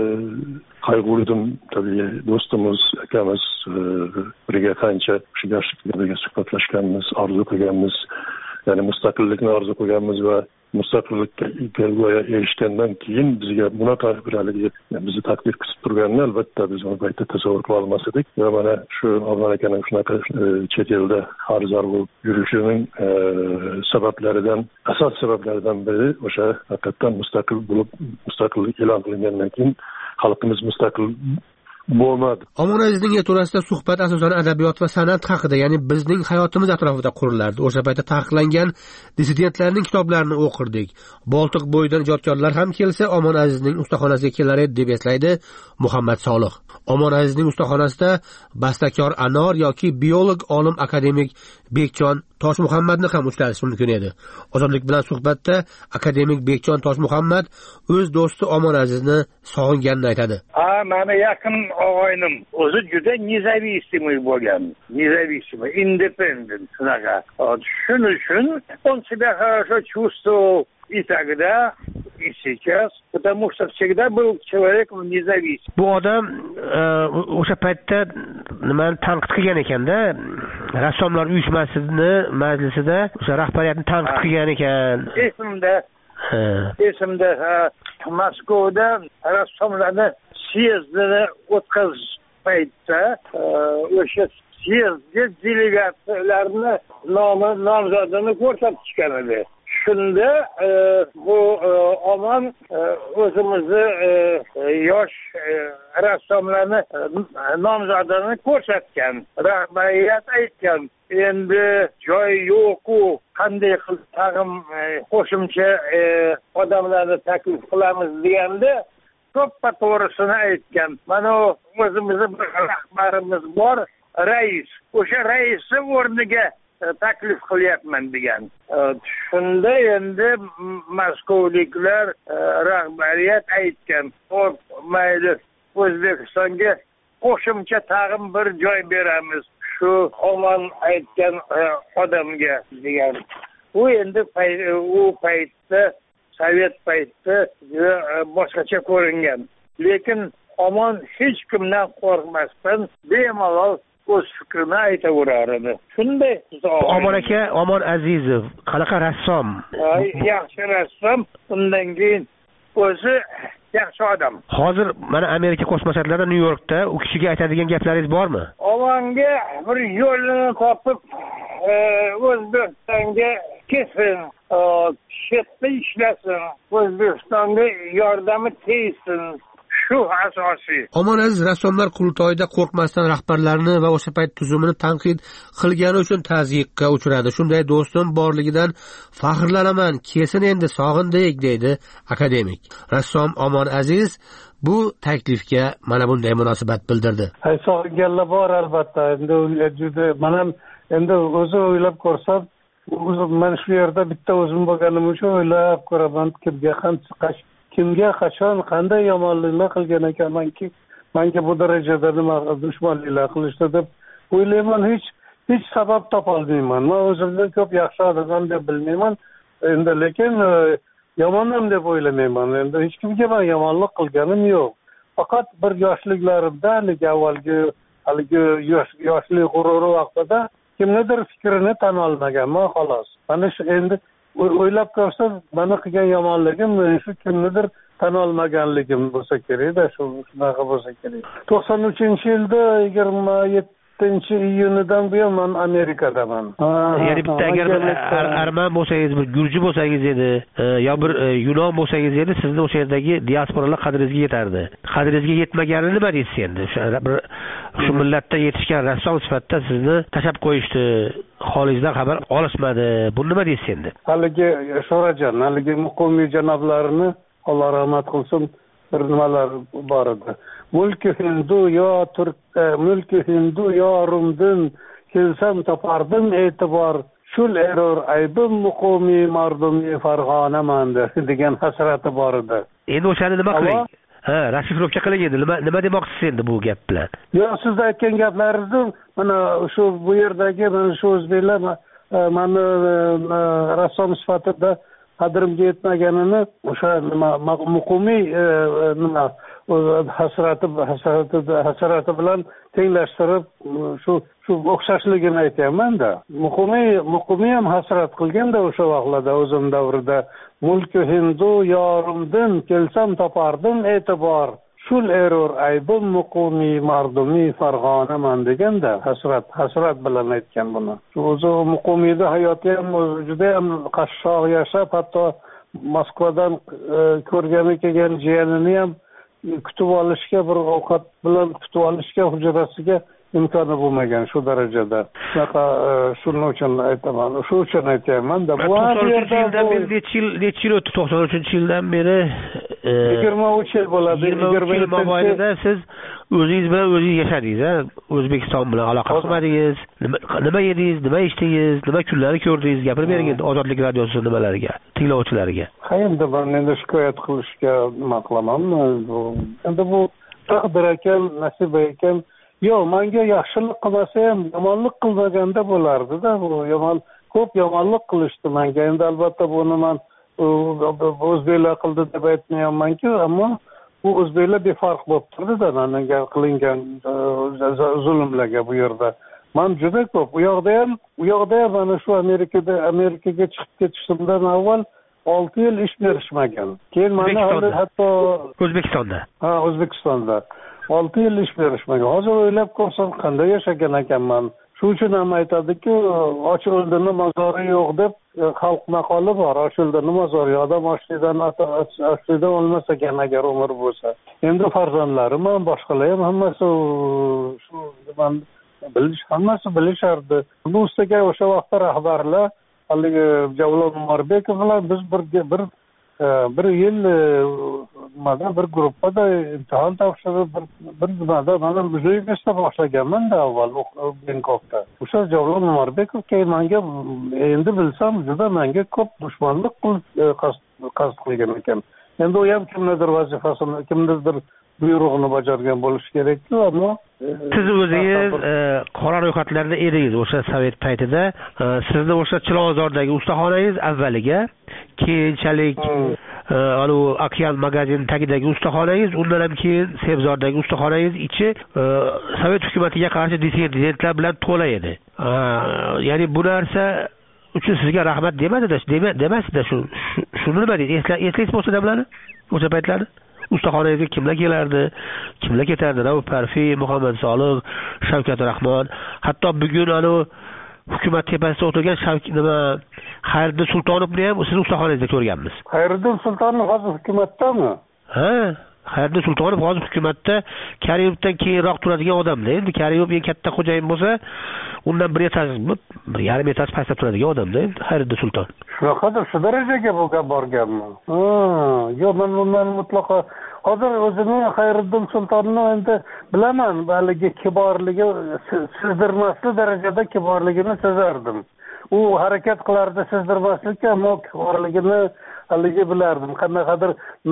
qayg'urdim. Tabii do'stimiz, akamiz birga qancha shu yoshlikda suhbatlashganmiz, orzu qilganmiz, ya'ni mustaqillikni orzu qilganmiz va mustaqillikka erishgandan keyin bizga bunaqa bir haligi bizni taqdir kutib turganini albatta biz u paytda tasavvur qila olmas edik. Va mana shu Omon akaning shunaqa chet elda xarizor bo'lib yurishining sabablaridan, asos sabablaridan biri o'sha haqiqatdan mustaqillik e'lon qilingandan keyin xalqimiz mustaqil bo'lmadi. Omon Azizning yerto'lasida suhbat asosan adabiyot va san'at haqida, ya'ni bizning hayotimiz atrofida qurilardi. O'sha paytda taqiqlangan dissidentlarning kitoblarini o'qirdik. Boltiq bo'yidan ijodkorlar ham kelsa, Omon Azizning ustaxonasiga kelar edi deb eslaydi Muhammad Solih. Omon Azizning ustaxonasida bastakor Anor yoki biolog olim akademik Bekjon Toshmuhammadni ham uchratish mumkin edi. Ozodlik bilan suhbatda akademik Bekjon Toshmuhammad o'z do'sti Omon Azizni sog'inganini aytadi. Meni yaqin og'aynim o'zi juda nezavisimiy bo'lgan. Nezavisimiy, independent shunaqa. Shuning uchun он себя хорошо чувствовал и тогда, и сейчас, потому что всегда был человеком независимым. Bu odam o'sha paytda nimani tanqid qilgan ekanda, rassomlar uyushmasini majlisida o'sha rahbariyatni tanqid qilgan ekan. Esimda Moskvada rassomlarni syezdini o'tkazish paytda o'sha syezdga delegatsiyalarni nomzodini ko'rsatishgan edi. Shunda bu Omon o'zimizni yosh rassomlarni nomzodini ko'rsatgan. Rahbariyat aytgan, endi joy yo'q-ku, qanday qilib tag'in qo'shimcha odamlarni taklif qilamiz deganda to'ppa to'g'risini aytgan. Mana o'zimizni bir rahbarimiz bor, rais. O'sha raisni o'rniga taklif qilyapman degan. Shunda endi Moskvaliklar rahbariyat aytgan, mayli O'zbekistonga qo'shimcha tag'in bir joy beramiz shu Omon aytgan odamga degan. U endi u paytda sovet paytda boshqacha ko'ringan. Lekin Omon hech kimdan qo'rqmasdan bemalol o'z fikrini aytaverar edi. Shunday. Omon aka, Omon Azizov qanaqa rassom? Yaxshi rassom, undan keyin o'zi yaxshi odam. Hozir mana Amerika kosmonavtlarida Nyu-Yorkda u kishiga aytadigan gaplaringiz bormi? Omonga bir yo'lini topib O'zbekistonga ketsin, chetda ishlasin, O'zbekistonga yordami tegsin. Shu asosiy. Omon Aziz rassomlar qurultoyida qo'rqmasdan rahbarlarni va o'sha payt tuzumini tanqid qilgani uchun tazyiqqa uchradi. Shunday do'stim borligidan faxrlanaman. Kesin endi sog'indik, deydi akademik. Rassom Omon Aziz bu taklifga mana bunday munosabat bildirdi. Sog'inganlar bor albatta. Endi juda men ham endi o'zi o'ylab ko'rsam, men shu yerda bitta o'zim bo'lganim uchun o'ylab ko'raman, kimga qachon qanday yomonliklar qilgan ekanmanki, menga bu darajada nima dushmanliklar qilishdi deb o'ylayman. Hech sabab topolmayman. Men o'zimni ko'p yaxshi odam deb bilmayman. Endi lekin yomonam deb o'ylamayman. Endi hech kimga men yomonlik qilganim yo'q. Faqat bir yoshliklarimda, haligi yoshlik g'ururi vaqtida kimnidir fikrini tan olmaganman, xolos. Mana shu endi o'ylab ko'rsam, meni qilgan yomonligim shu kimnidir tan olmaganligim bo'lsa kerak-da, shunaqa bo'lsa kerak. 93-yilda 27-iyunidan buyon men Amerikadaman. Ya'ni bitta agar arman bo'lsangiz, bir gurji bo'lsangiz edi, yo bir yunon bo'lsangiz edi, sizni o'sha yerdagi diasporalar qadringizga yetardi. Qadringizga yetmagani nima deysiz endi? Shu millatda yetishgan rassom sifatida sizni tashab qo'yishdi. Holingizdan xabar olishmadi. Bu nima deysiz endi? Haligi Sho'rajon, haligi muqimiy janoblarini Alloh rahmat qilsin, bir nimalar bor edi. Mulki hindu yo rumdin, kelsam topardim e'tibor, shul error aybim muqimiy mardumi farg'onaman degan hasrati bor edi. Endi o'shani nima qiling? Rashifrovka qiling endi. Nima demoqchisiz endi bu gap bilan? Yo'q, siz aytgan gaplaringizni mana shu bu yerdagi mana shu o'zbeklar meni rassom sifatida qadrimga yetmaganini o'sha muqimiy hasrati bilan tenglashtirib shu o'xshashligini aytyapman-da. Muqimiy ham hasrat qilganda o'sha vaqtlarda o'zim davrida mulki hindu yorimdin, kelsam topardim e'tibor, shul error aybim muqimiy mardumiy farg'onaman deganda hasrat bilan aytgan buni. O'zi muqimiyda hayoti ham juda ham qashshoq yashab, hatto Moskvadan ko'rgani kelgan jiyanini ham kutib olishga, bir ovqat bilan kutib olishga hujrasiga imkoni bo'lmagan shu darajada. Shuning uchun aytaman, shu uchun aytayman-da. Bu necha yil o'tdi? 93-yildan beri 23 yil bo'ladi. 23 yil mobaynida siz o'zingiz bilan o'zingiz yashadingiz, O'zbekiston bilan aloqa qilmadingiz. Nima yedingiz, nima ichdingiz, nima kunlarni ko'rdingiz? Gapirib bering endi Ozodlik radiosi nimalariga, tinglovchilariga. Endi men endi shikoyat qilishga nima qilaman? Endi bu taqdir ekan, nasib ekan. Yo'q, menga yaxshilik qilmasa ham yomonlik qilmaganda bo'lardi-da. Bu ko'p yomonlik qilishdi menga. Endi albatta buni men o'zbeklar qildi deb aytmayapman-ku, ammo bu o'zbeklar befarq bo'lib turdi-da menga qilingan zulmlarga bu yerda. Men juda ko'p u yoqda ham mana shu Amerikaga chiqib ketishimdan avval 6 yil ish berishmagan. Keyin mana hatto O'zbekistonda. Ha, O'zbekistonda 6 yil ish berishmagan. Hozir o'ylab ko'rsam qanday yashagan ekanman. Shu uchun ham aytadi-ku, och o'ldini mozori yo'q deb xalq maqoli bor. Och o'ldini mozori yo'q. Odam ochlikdan o'lmas ekan agar umr bo'lsa. Endi farzandlarim ham boshqalar ham hammasi shu hammasi bilishardi. Bu ustiga o'sha vaqtda rahbarlar haligi Javlon Umorbekov bilan biz bir yil bir gruppada imtihon topshirib bir nimada mana muzeyda boshlaganman-da avval Bangkokda. O'sha Javlon Umorbekov keyin menga endi bilsam juda menga ko'p dushmanlik qasd qilgan ekan. Endi u ham kimnidir vazifasini, kimnidir buyrug'ini bajargan bo'lishi kerak-ku, ammo siz o'zingiz qora ro'yxatlarda edingiz o'sha sovet paytida. Sizni o'sha Chilonzordagi ustaxonangiz avvaliga, keyinchalik Okean magazin tagidagi ustaxonangiz, undan ham keyin Sebzordagi ustaxonangiz ichi sovet hukumatiga qarshi dissidentlar bilan to'la edi. Ya'ni bu narsa uchun sizga rahmat demasdi-da, shuni nima deydi? Eslaysiz bo'lsa bularni o'sha paytlarda? Ustaxonangizga kimlar kelardi, kimlar ketardi? Rauf Parfiy, Muhammad Soliq, Shavkat Rahmon, hatto bugun hukumat tepasida o'tirgan Xayriddin Sultonovni ham siz ustaxonangizda ko'rganmiz. Xayriddin Sultonov hozir hukumatdami? Ha, Xayriddin Sultonov hozir hukumatda Karimovdan keyinroq turadigan odamda. Endi Karimov eng katta xo'jayin bo'lsa, undan bir yarim etaj pastda turadigan odamda Xayriddin Sulton. Shunaqadir, shu darajaga borganmi? Yo'q, men bundan mutlaqo hozir o'zini Xayriddin Sultonni endi bilaman, balki kiborligi sezdirmaslik darajada kiborligini sezardim. U harakat qilardi sezdirmaslikka, ammo kiborligini haligi bilardim. Qanaqadir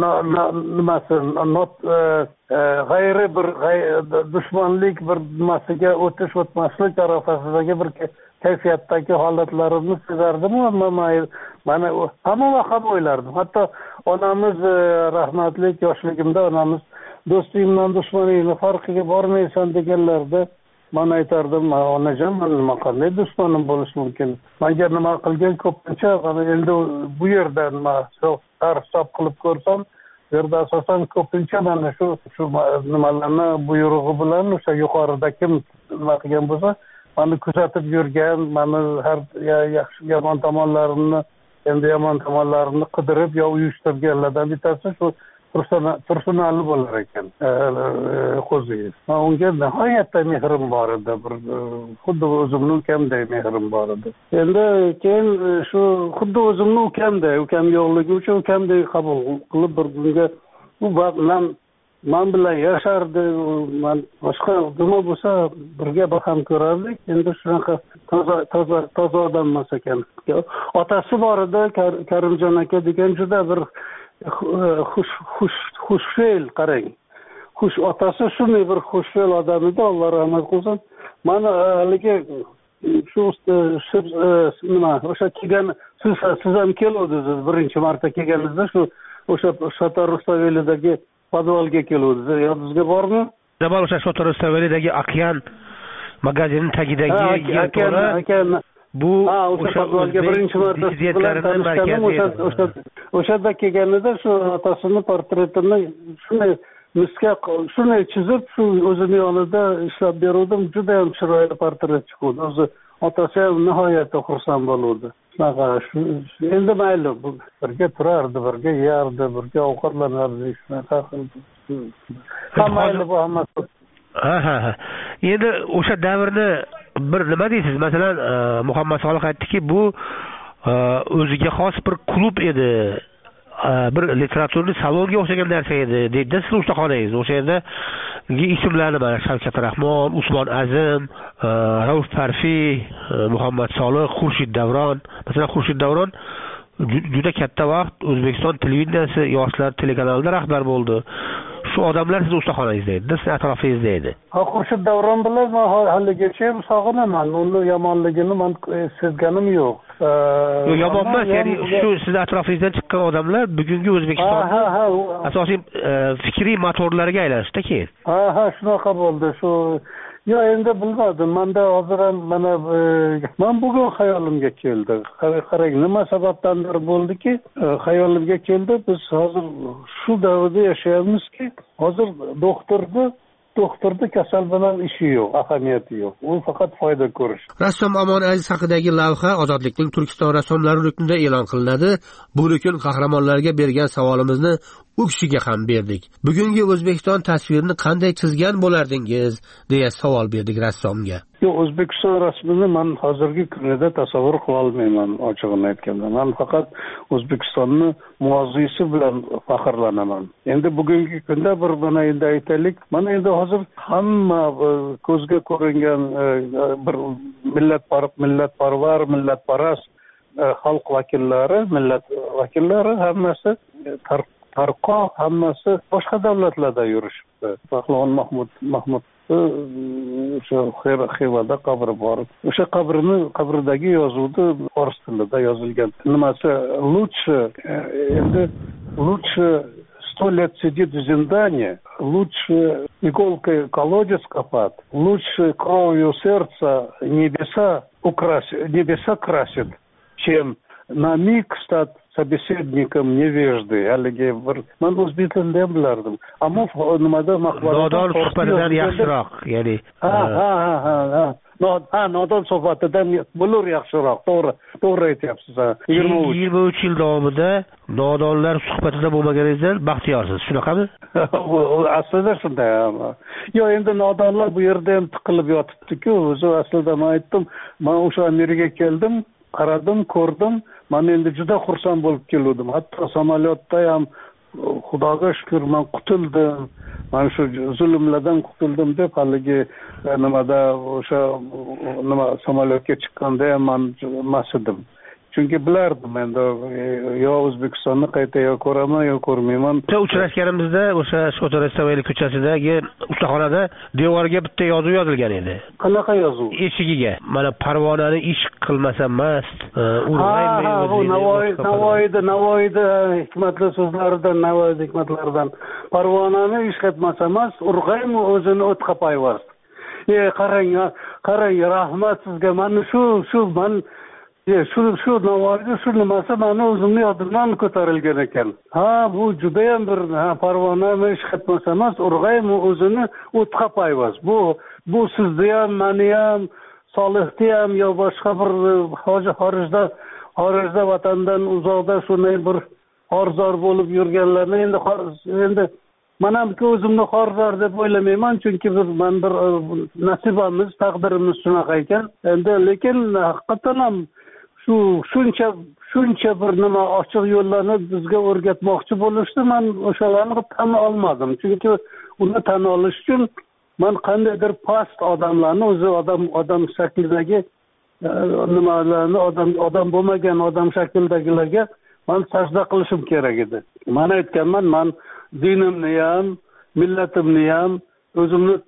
g'ayri bir dushmanlik bir nimasiga o'tmaslik arafasidagi bir kayfiyatdagi holatlarimni sezardim. Mana hamma vaqt o'ylardim. Hatto onamiz rahmatlik yoshligimda onamiz do'stingdan dushmaningni farqiga bormaysan deganlarda men aytardim, onajon, men nima qanday dushmanim bo'lishi mumkin? Menga nima qilgan ko'pincha, endi bu yerda nima hisob qilib ko'rsam, yerda asosan ko'pincha mana shu nimalarni buyrug'i bilan o'sha yuqorida kim nima qilgan bo'lsa, meni kuzatib yurgan, meni har yaxshi yomon tomonlarimni, endi yomon tomonlarimni qidirib yo uyushtirganlardan bittasi shu Tursunali bo'lar ekan, Qo'ziyev. Unga nihoyatda mehrim bor edi, xuddi o'zimni ukamday mehrim bor edi. Endi keyin shu xuddi o'zimni ukamday, ukam yo'qligi uchun ukamday qabul qilib bir kunga u men bilan yashardi, men boshqa nima bo'lsa birga baham ko'rardik. Endi shunaqa toza odam emas ekan. Otasi bor edi, Karimjon aka degan, juda bir xushfe'l, qarang. Otasi shunday bir xushfe'l odam edi, Alloh rahmat qilsin. Mana haligi shu o'sha kelgan siz ham keluvdingiz, birinchi marta kelganingizda shu o'sha Shotor Rustavelidagi podvalga keluvdingiz. Yodingizga bormi? Nima o'sha Shotor Rustavelidagi Okean magazinining tagidagi yerda bu o'sha podvalga birinchi marta o'shada kelganida shu otasini portretini shunday chizib, shu o'zini yonida ishlab beruvdim. Juda ham chiroyli portret chiqdi. O'zi otasi ham nihoyatda xursand bo'ldi. Shunaqa, endi mayli, birga turardi, birga yerdi, birga ovqatlanardi, shunaqa qildi. Mayli bu hammasi. Endi o'sha davrni bir nima deysiz? Masalan, Muhammad Soliq aytdiki, bu o'ziga xos bir klub edi. bir literaturniy salonga o'xshagan narsa edi deydi siz ustaxonangiz. O'sha yerda ismlarni mana Shavkat Rahmon, Usmon Azim, Rauf Parfi, Muhammad Solih, Xurshid Davron. Masalan, Xurshid Davron juda katta vaqt O'zbekiston televideniyasi yoshlar telekanalida rahbar bo'ldi. Shu odamlar siz ustaxonangizda edi, siz atrofingizda edi. Xurshid Davron bilan men haligacha ham sog'inaman. Uni yomonligini men sezganim yo'q. Yomon emas, ya'ni shu siz atrofingizdan chiqqan odamlar bugungi O'zbekistonning asosiy fikriy motorlariga aylanishdi keyin. Ha, shunaqa bo'ldi. Shu yo endi bilmadim. Menda hozir ham mana men bugun xayolimga keldi. Qarang, nima sababdandir bo'ldiki, xayolimga keldi. Biz hozir shu davrda yashayapmizki, hozir doktorda kasal bilan ishi yo'q, ahamiyati yo'q. U faqat foyda ko'rish. Rassom Amon Aziz haqidagi lavha Ozodlikning Turkiston rassomlari ruknida e'lon qilinadi. Bu rukn qahramonlarga bergan savolimizni u kishiga ham berdik. Bugungi O'zbekiston tasvirini qanday chizgan bo'lardingiz deya savol berdik rassomga. Yo'q, O'zbekiston rasmini men hozirgi kunida tasavvur qila olmayman, ochig'ini aytganda. Men faqat O'zbekistonni muvozisi bilan faxrlanaman. Endi bugungi kunda bir mana endi aytaylik, mana endi hozir hamma ko'zga ko'ringan bir millatparvar, millatparast xalq vakillari, millat vakillari hammasi tarqoq, hammasi boshqa davlatlarda yurishibdi. Pahlavon Mahmud o'sha Xivada qabri bor. O'sha qabridagi yozuvda fors tilida yozilgan. Nimasi лучше 100 лет сидит в зиндане, лучше иголкой колодец копать, лучше кровью сердца небеса красит, чем на миг стать собеседником невежды. Haligi bir men o'zbek tilida ham bilardim. Ammo nimada nodon suhbatidan yaxshiroq, ya'ni nodon suhbatidan bo'lur yaxshiroq. To'g'ri aytyapsiz. 23 yil davomida nodonlar suhbatida bo'lmaganingizdan baxtiyorsiz, shunaqami? Aslida shunday. Yo'q, endi nodonlar bu yerda ham tiqilib yotibdi-ku. O'zi aslida men aytdim, men o'sha Amerikaga keldim, qaradim, ko'rdim. Men endi juda xursand bo'lib keldim. Hatto samolyotda ham Xudoga shukr men qutuldim. Men shu zulmlardan qutuldim deb haligi nimada o'sha samolyotga chiqqanda ham men masidim. Chunki bilardim endi yo O'zbekistonni qayta yo ko'raman yo ko'rmayman. Uchrashganimizda o'sha Shotorestavayli ko'chasidagi ustaxonada devoriga bitta yozuv yozilgan edi. Qanaqa yozuv? Eshigiga. Mana Parvonani ish qilmasa mast. Navoiyda hikmatli so'zlaridan, Navoiy hikmatlaridan Parvonani ish qilmasa mast, urg'aymi o'zini o'tqa payvast. Qarang, rahmat sizga. Mana shu men shu Navoiyda shu nimasi meni o'zimni yodimdan ko'tarilgan ekan. Bu judayam bir Parvonani ish qilmasa emas, urg'aymi o'zini o'tqa payvast. Bu sizni ham, meni ham, Solihni ham yo boshqa bir xorijda vatandan uzoqda shunday bir xorzor bo'lib yurganlarni endi men ham o'zimni xorzor deb o'ylamayman, chunki men bir nasibamiz, taqdirimiz shunaqa ekan. Endi lekin haqiqatan ham shuncha bir nima ochiq yo'llarni bizga o'rgatmoqchi bo'lishdi. Men o'shalarni tan olmadim. Chunki uni tan olish uchun men qandaydir past odamlarni, o'zi odam shaklidagi nimalarni, odam bo'lmagan odam shaklidagilarga men sajda qilishim kerak edi. Men aytganman, men dinimni ham, millatimni ham, o'zimni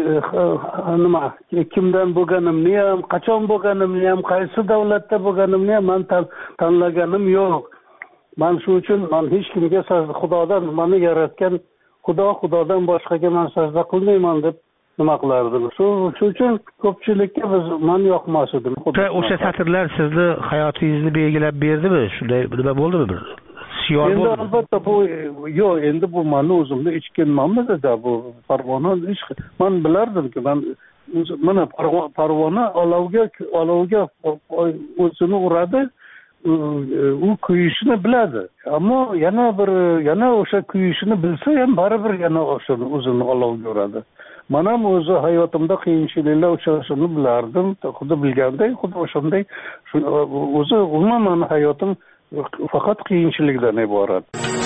kimdan bo'lganimni ham, qachon bo'lganimni ham, qaysi davlatda bo'lganimni ham men tanlaganim yo'q. Men shu uchun men hech kimga sajda, Xudodan meni yaratgan Xudodan boshqaga men sajda qilmayman deb nima qilardim. Shu uchun ko'pchilikka men yoqmas edim. O'sha satrlar sizni hayotingizni belgilab berdimi? Shunday nima bo'ldimi bir? Endi albatta endi bu meni o'zimda ichki nimamda bu Parvona ish. Men bilardimki, mana Parvona olovga o'zini uradi, u kuyishini biladi. Ammo yana o'sha kuyishini bilsa ham baribir yana o'zini olovga uradi. Men ham o'zi hayotimda qiyinchiliklar uchrashini bilardim. Xuddi bilganday, xuddi o'shanday o'zi umuman hayotim faqat qiyinchilikdan iborat.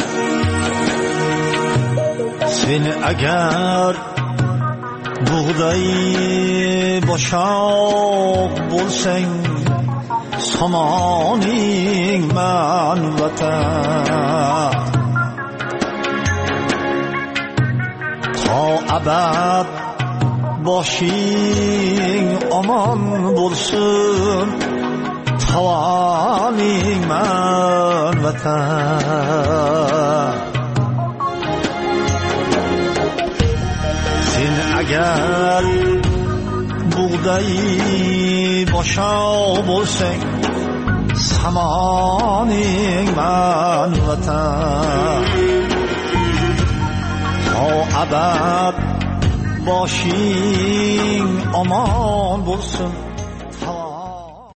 Seni agar bug'doy boshoq bo'lsang, somoning man vatan. To abad boshing omon bo'lsin, tavoning man vatan. Sen agar bug'doy boshoq bo'lsang, samoning man vatan. To abad boshing omon bo'lsin,